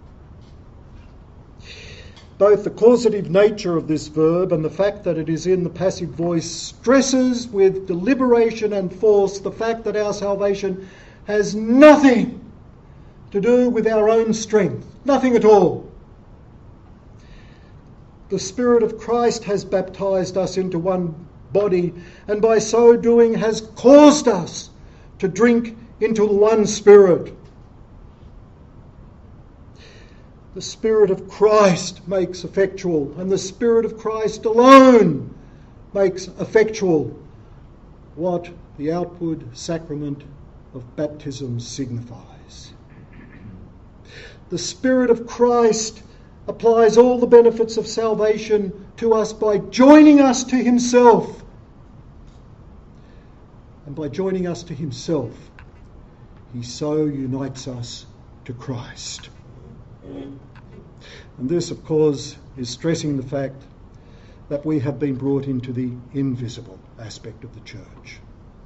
Both the causative nature of this verb and the fact that it is in the passive voice stresses with deliberation and force the fact that our salvation has nothing to do with our own strength. Nothing at all. The Spirit of Christ has baptised us into one body, and by so doing has caused us to drink into one Spirit. The Spirit of Christ makes effectual, and the Spirit of Christ alone makes effectual what the outward sacrament of baptism signifies. The Spirit of Christ applies all the benefits of salvation to us by joining us to himself. And by joining us to himself, he so unites us to Christ. And this, of course, is stressing the fact that we have been brought into the invisible aspect of the church.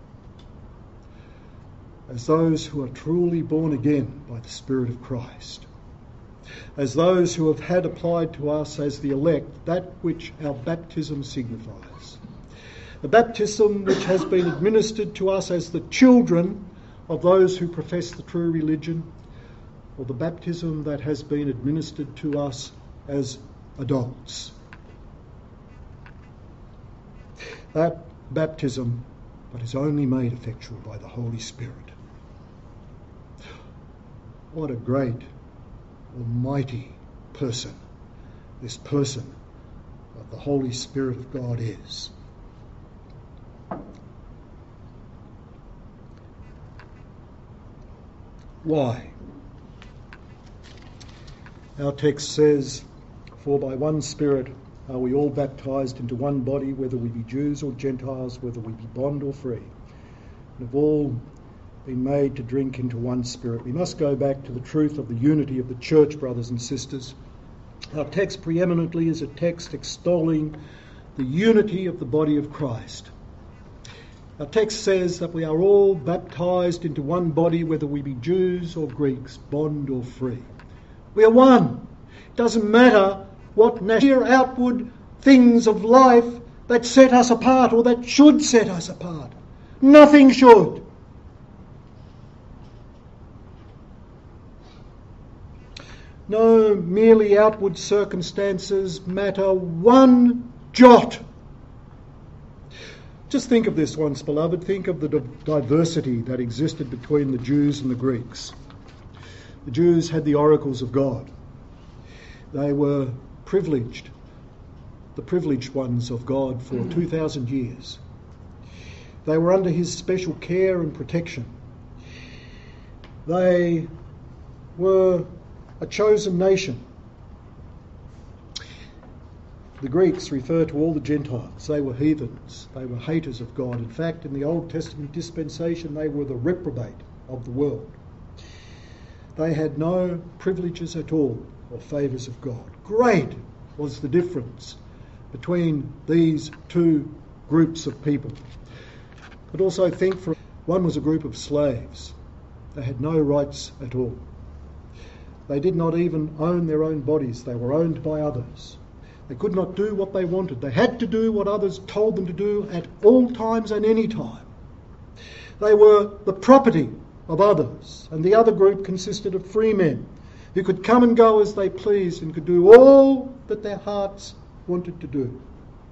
As those who are truly born again by the Spirit of Christ, as those who have had applied to us as the elect that which our baptism signifies. The baptism which has been administered to us as the children of those who profess the true religion, or the baptism that has been administered to us as adults. That baptism, but is only made effectual by the Holy Spirit. What a great almighty person this person of the Holy Spirit of God is. Why? Our text says, "For by one Spirit are we all baptized into one body, whether we be Jews or Gentiles, whether we be bond or free, and have all been made to drink into one Spirit." We must go back to the truth of the unity of the church, brothers and sisters. Our text preeminently is a text extolling the unity of the body of Christ. Our text says that we are all baptized into one body, whether we be Jews or Greeks, bond or free. We are one. It doesn't matter what sheer outward things of life that set us apart or that should set us apart. Nothing should. No merely outward circumstances matter one jot. Just think of this once, beloved. Think of the diversity that existed between the Jews and the Greeks. The Jews had the oracles of God. They were privileged, the privileged ones of God for 2,000 years. They were under his special care and protection. They were a chosen nation. The Greeks refer to all the Gentiles. They were heathens. They were haters of God. In fact, in the Old Testament dispensation, they were the reprobate of the world. They had no privileges at all or favours of God. Great was the difference between these two groups of people. But also think one was a group of slaves. They had no rights at all. They did not even own their own bodies. They were owned by others. They could not do what they wanted. They had to do what others told them to do at all times and any time. They were the property of others, and the other group consisted of free men who could come and go as they pleased and could do all that their hearts wanted to do.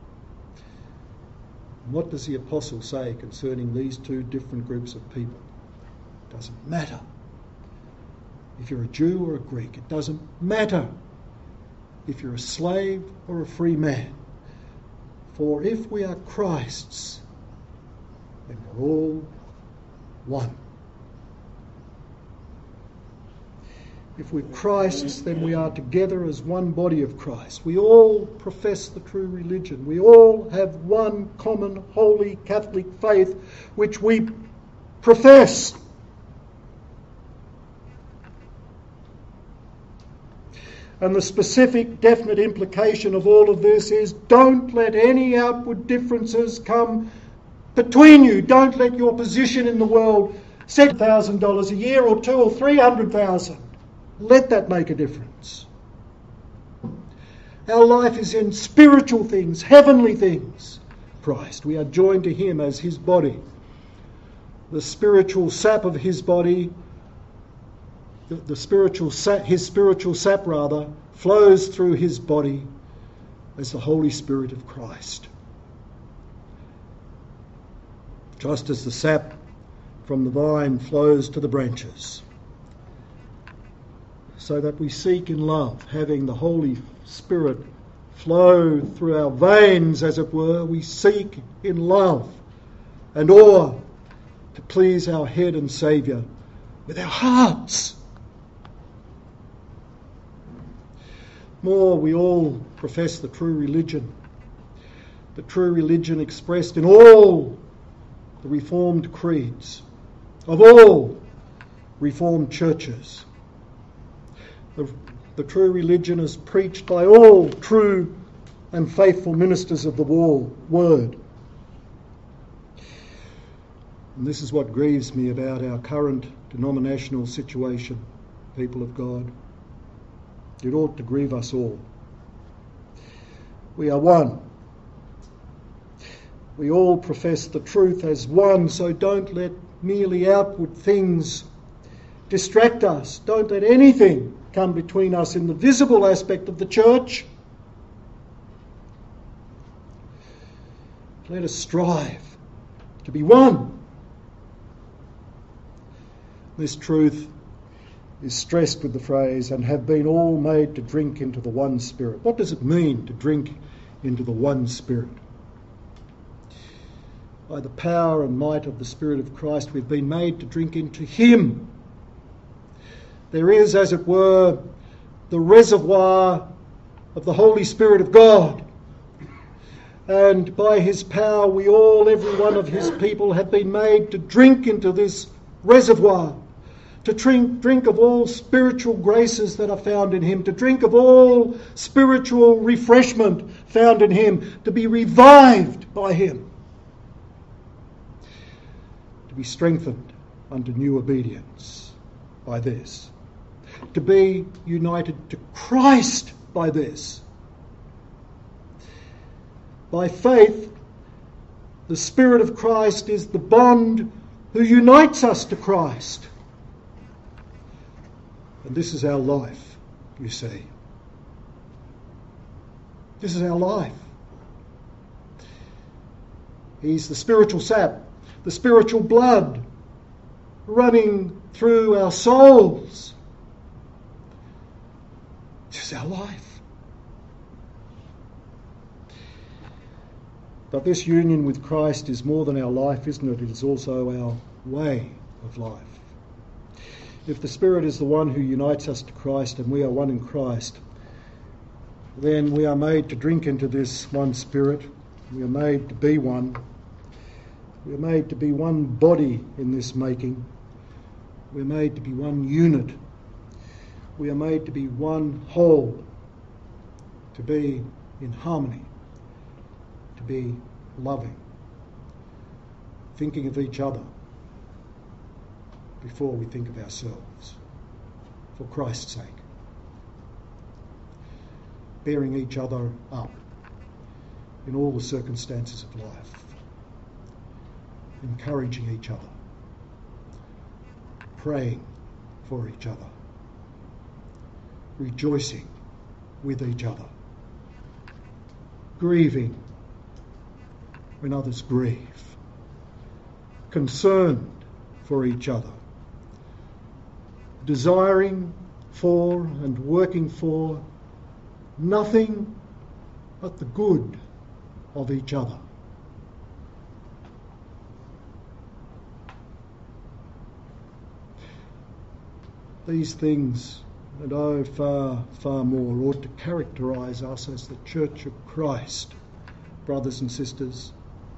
And what does the apostle say concerning these two different groups of people? It doesn't matter if you're a Jew or a Greek. It doesn't matter if you're a slave or a free man. For if we are Christ's, then we're all one. If we're Christ's, then we are together as one body of Christ. We all profess the true religion. We all have one common holy Catholic faith which we profess. And the specific, definite implication of all of this is don't let any outward differences come between you. Don't let your position in the world set $1,000 a year or $200,000 or $300,000. Let that make a difference. Our life is in spiritual things, heavenly things. Christ, we are joined to him as his body. The spiritual sap of his body, his spiritual sap flows through his body as the Holy Spirit of Christ. Just as the sap from the vine flows to the branches. So that we seek in love, having the Holy Spirit flow through our veins, as it were. We seek in love and awe to please our head and Saviour with our hearts. More, we all profess the true religion expressed in all the Reformed creeds of all Reformed churches. The true religion is preached by all true and faithful ministers of the word. And this is what grieves me about our current denominational situation, people of God. It ought to grieve us all. We are one. We all profess the truth as one, so don't let merely outward things distract us. Don't let anything come between us in the visible aspect of the church. Let us strive to be one. This truth is stressed with the phrase, and have been all made to drink into the one Spirit. What does it mean to drink into the one Spirit? By the power and might of the Spirit of Christ, we've been made to drink into Him. There is, as it were, the reservoir of the Holy Spirit of God. And by His power, we all, every one of His people, have been made to drink into this reservoir, to drink of all spiritual graces that are found in Him, to drink of all spiritual refreshment found in Him, to be revived by Him, to be strengthened unto new obedience by this, to be united to Christ by this. By faith, the Spirit of Christ is the bond who unites us to Christ. And this is our life, you see. This is our life. He's the spiritual sap, the spiritual blood running through our souls. This is our life. But this union with Christ is more than our life, isn't it? It is also our way of life. If the Spirit is the one who unites us to Christ and we are one in Christ, then we are made to drink into this one Spirit. We are made to be one. We are made to be one body in this making. We are made to be one unit. We are made to be one whole, to be in harmony, to be loving, thinking of each other before we think of ourselves, for Christ's sake, bearing each other up in all the circumstances of life, encouraging each other, praying for each other, rejoicing with each other, grieving when others grieve, concerned for each other, desiring for and working for nothing but the good of each other. These things, and oh, far, far more, ought to characterise us as the Church of Christ, brothers and sisters.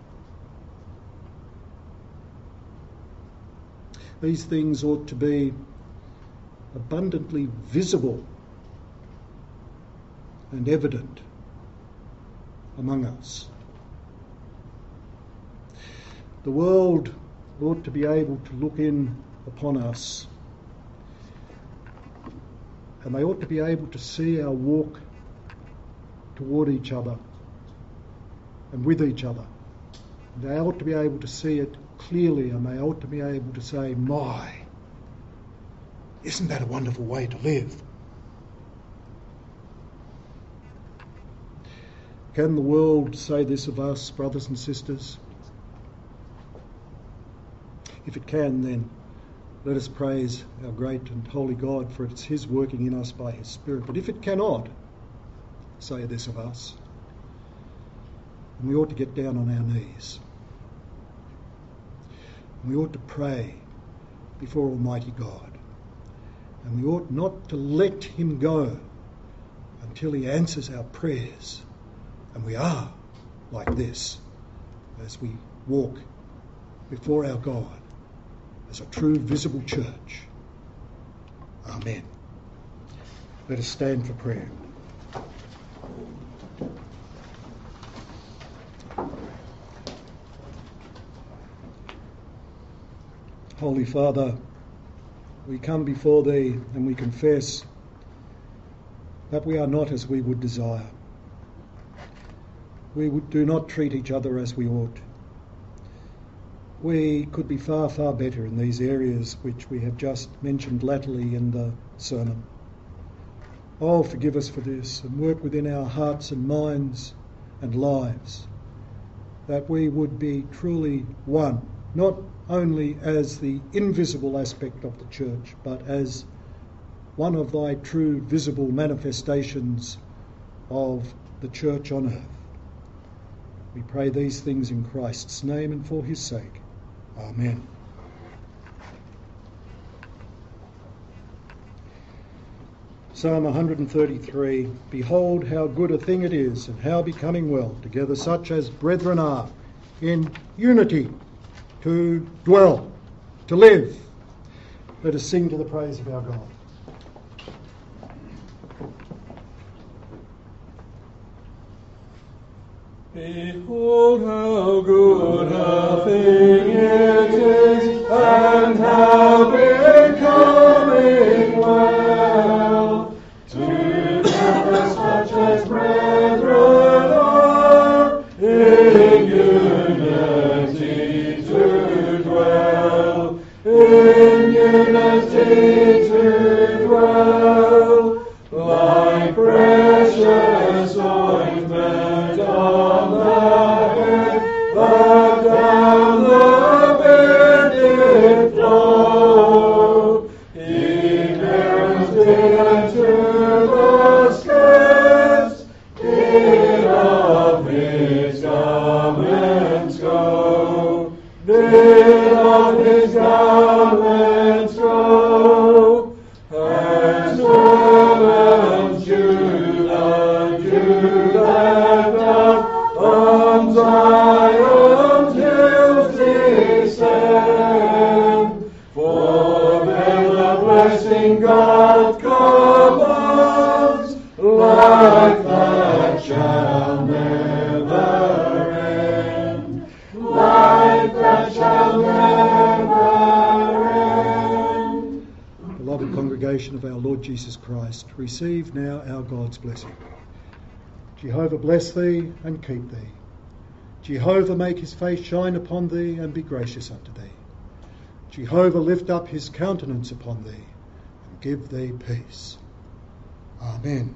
These things ought to be abundantly visible and evident among us. The world ought to be able to look in upon us, and they ought to be able to see our walk toward each other and with each other. They ought to be able to see it clearly, and they ought to be able to say, "My, isn't that a wonderful way to live?" Can the world say this of us, brothers and sisters? If it can, then let us praise our great and holy God, for it's His working in us by His Spirit. But if it cannot say this of us, then we ought to get down on our knees. We ought to pray before Almighty God. And we ought not to let Him go until He answers our prayers. And we are like this as we walk before our God as a true visible church. Amen. Let us stand for prayer. Holy Father, we come before Thee and we confess that we are not as we would desire. We do not treat each other as we ought. We could be far, far better in these areas which we have just mentioned latterly in the sermon. Oh, forgive us for this, and work within our hearts and minds and lives that we would be truly one, not only as the invisible aspect of the church, but as one of thy true visible manifestations of the church on earth. We pray these things in Christ's name and for his sake. Amen. Psalm 133, behold how good a thing it is, and how becoming well together such as brethren are, in unity, to dwell, to live. Let us sing to the praise of our God. Behold how good a thing it is, and how becoming well, together such as brethren are, in unity to dwell, in unity to dwell, like precious ointment on the head, that down the bended flow, inherent to the steps, in of his garments go, in of his garments go, and servants Judah down on Zion's hills descend, for there the blessing God commands, like that shall never end, like that shall never end. Beloved congregation of our Lord Jesus Christ, receive now our God's blessing. Jehovah bless thee and keep thee. Jehovah make his face shine upon thee and be gracious unto thee. Jehovah lift up his countenance upon thee and give thee peace. Amen.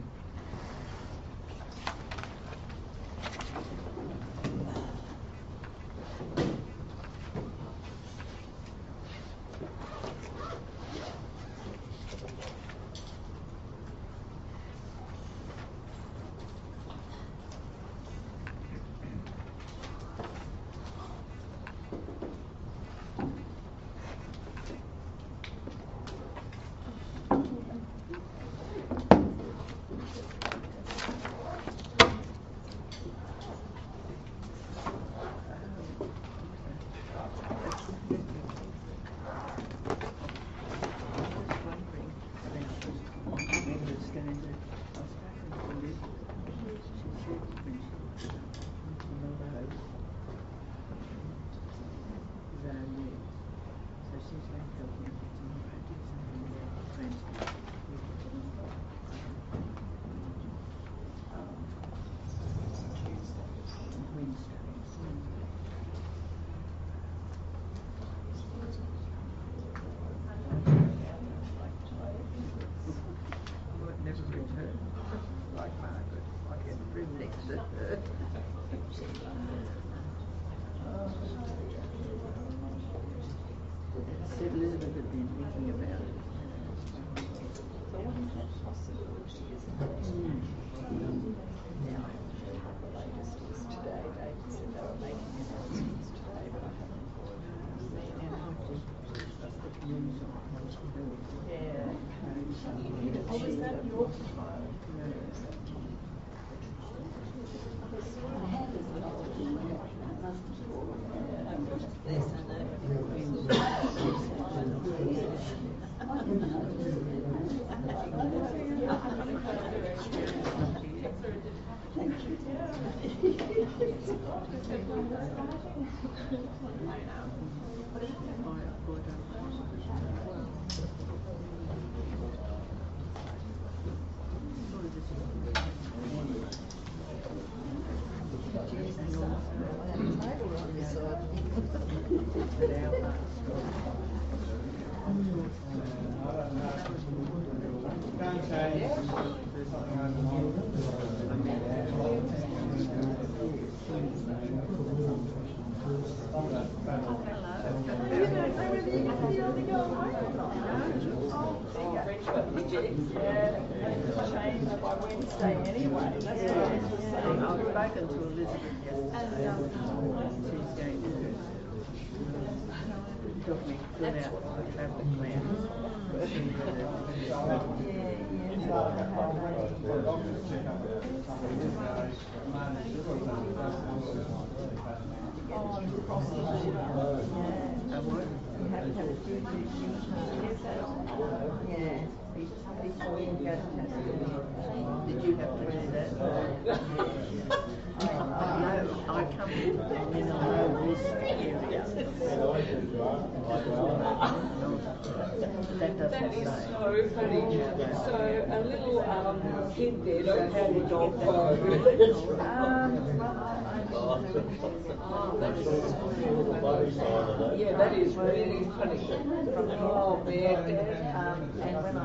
Elizabeth had been thinking about it. Now, the latest is today. They said they were making announcements today, but I haven't. And I've just the news on. Yeah. Oh, is that your child? No. Yeah, it's a shame by Wednesday anyway. That's what I was just saying. I've spoken to Elizabeth yesterday. She's going to took me good out for the traffic man. You have to have a few yeah, before you go to Tasmania. Did you have to do that? I come in a low risk area. That doesn't That is say. so funny. So a little kid there, so how did dog go? Yeah, that is really funny. Oh man. And when I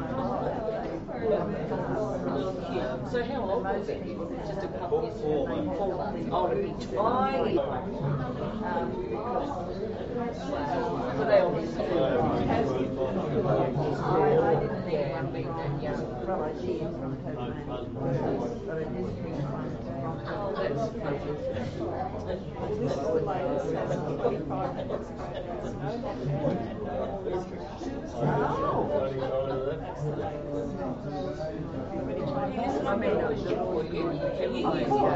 arrived, So how old was it? Just a couple of 4 months. Oh, to be tiny. So they obviously I didn't think one being that young. Well, I did from Tasmania, but I didn't think one. Oh, that's funny. This lady says 45 minutes. I mean, I'm sure you can Yes.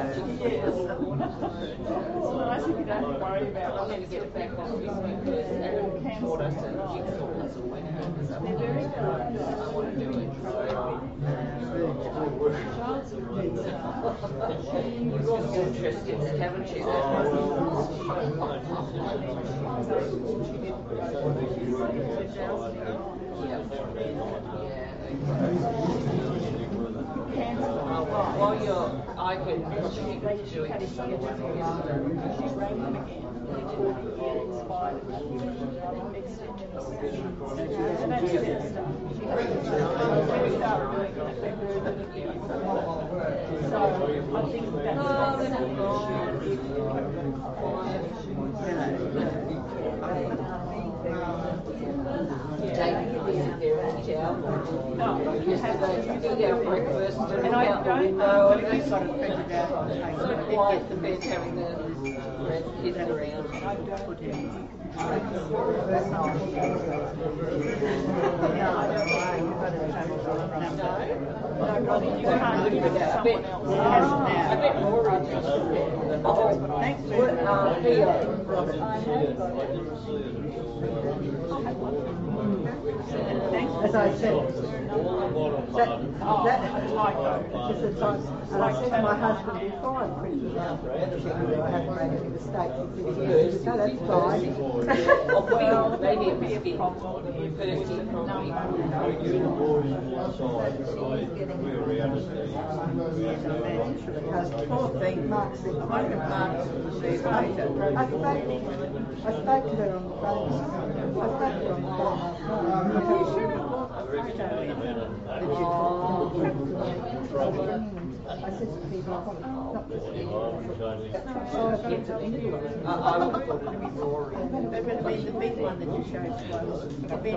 Well, I think you don't have to worry about I'm going to get it back on this because Adam taught us a jigsaw puzzle when it comes up. They're very good. I want to do it. You've lost interest in it, haven't you? While I can keep doing something. She rang them again. They told me it expired. Extension of and that's it. She has to start doing it. They heard it again. So I think that's David, you sit there and eat out. no, you have to Eat our breakfast and and I out the don't window. know And what it's I've got to figure out. so quiet the bed having the kids around. I don't put in. No, I don't know. You've got to travel on a number. No, Robbie, you can't do it without someone else. He has it I now. bet Laura just Thanks, Theo. As I said, that's a typo. Because it's like, and I said to my husband before I printed it out, I haven't made any mistakes. He said, yes, no, that's fine. Well, maybe it was big. Thirsty, probably. Poor thing, Mark said, I spoke to her on the phone. I spoke to her on the phone. I said to people, not this week. So I get to interview. I would have thought it would be Rory. But the big one that you showed was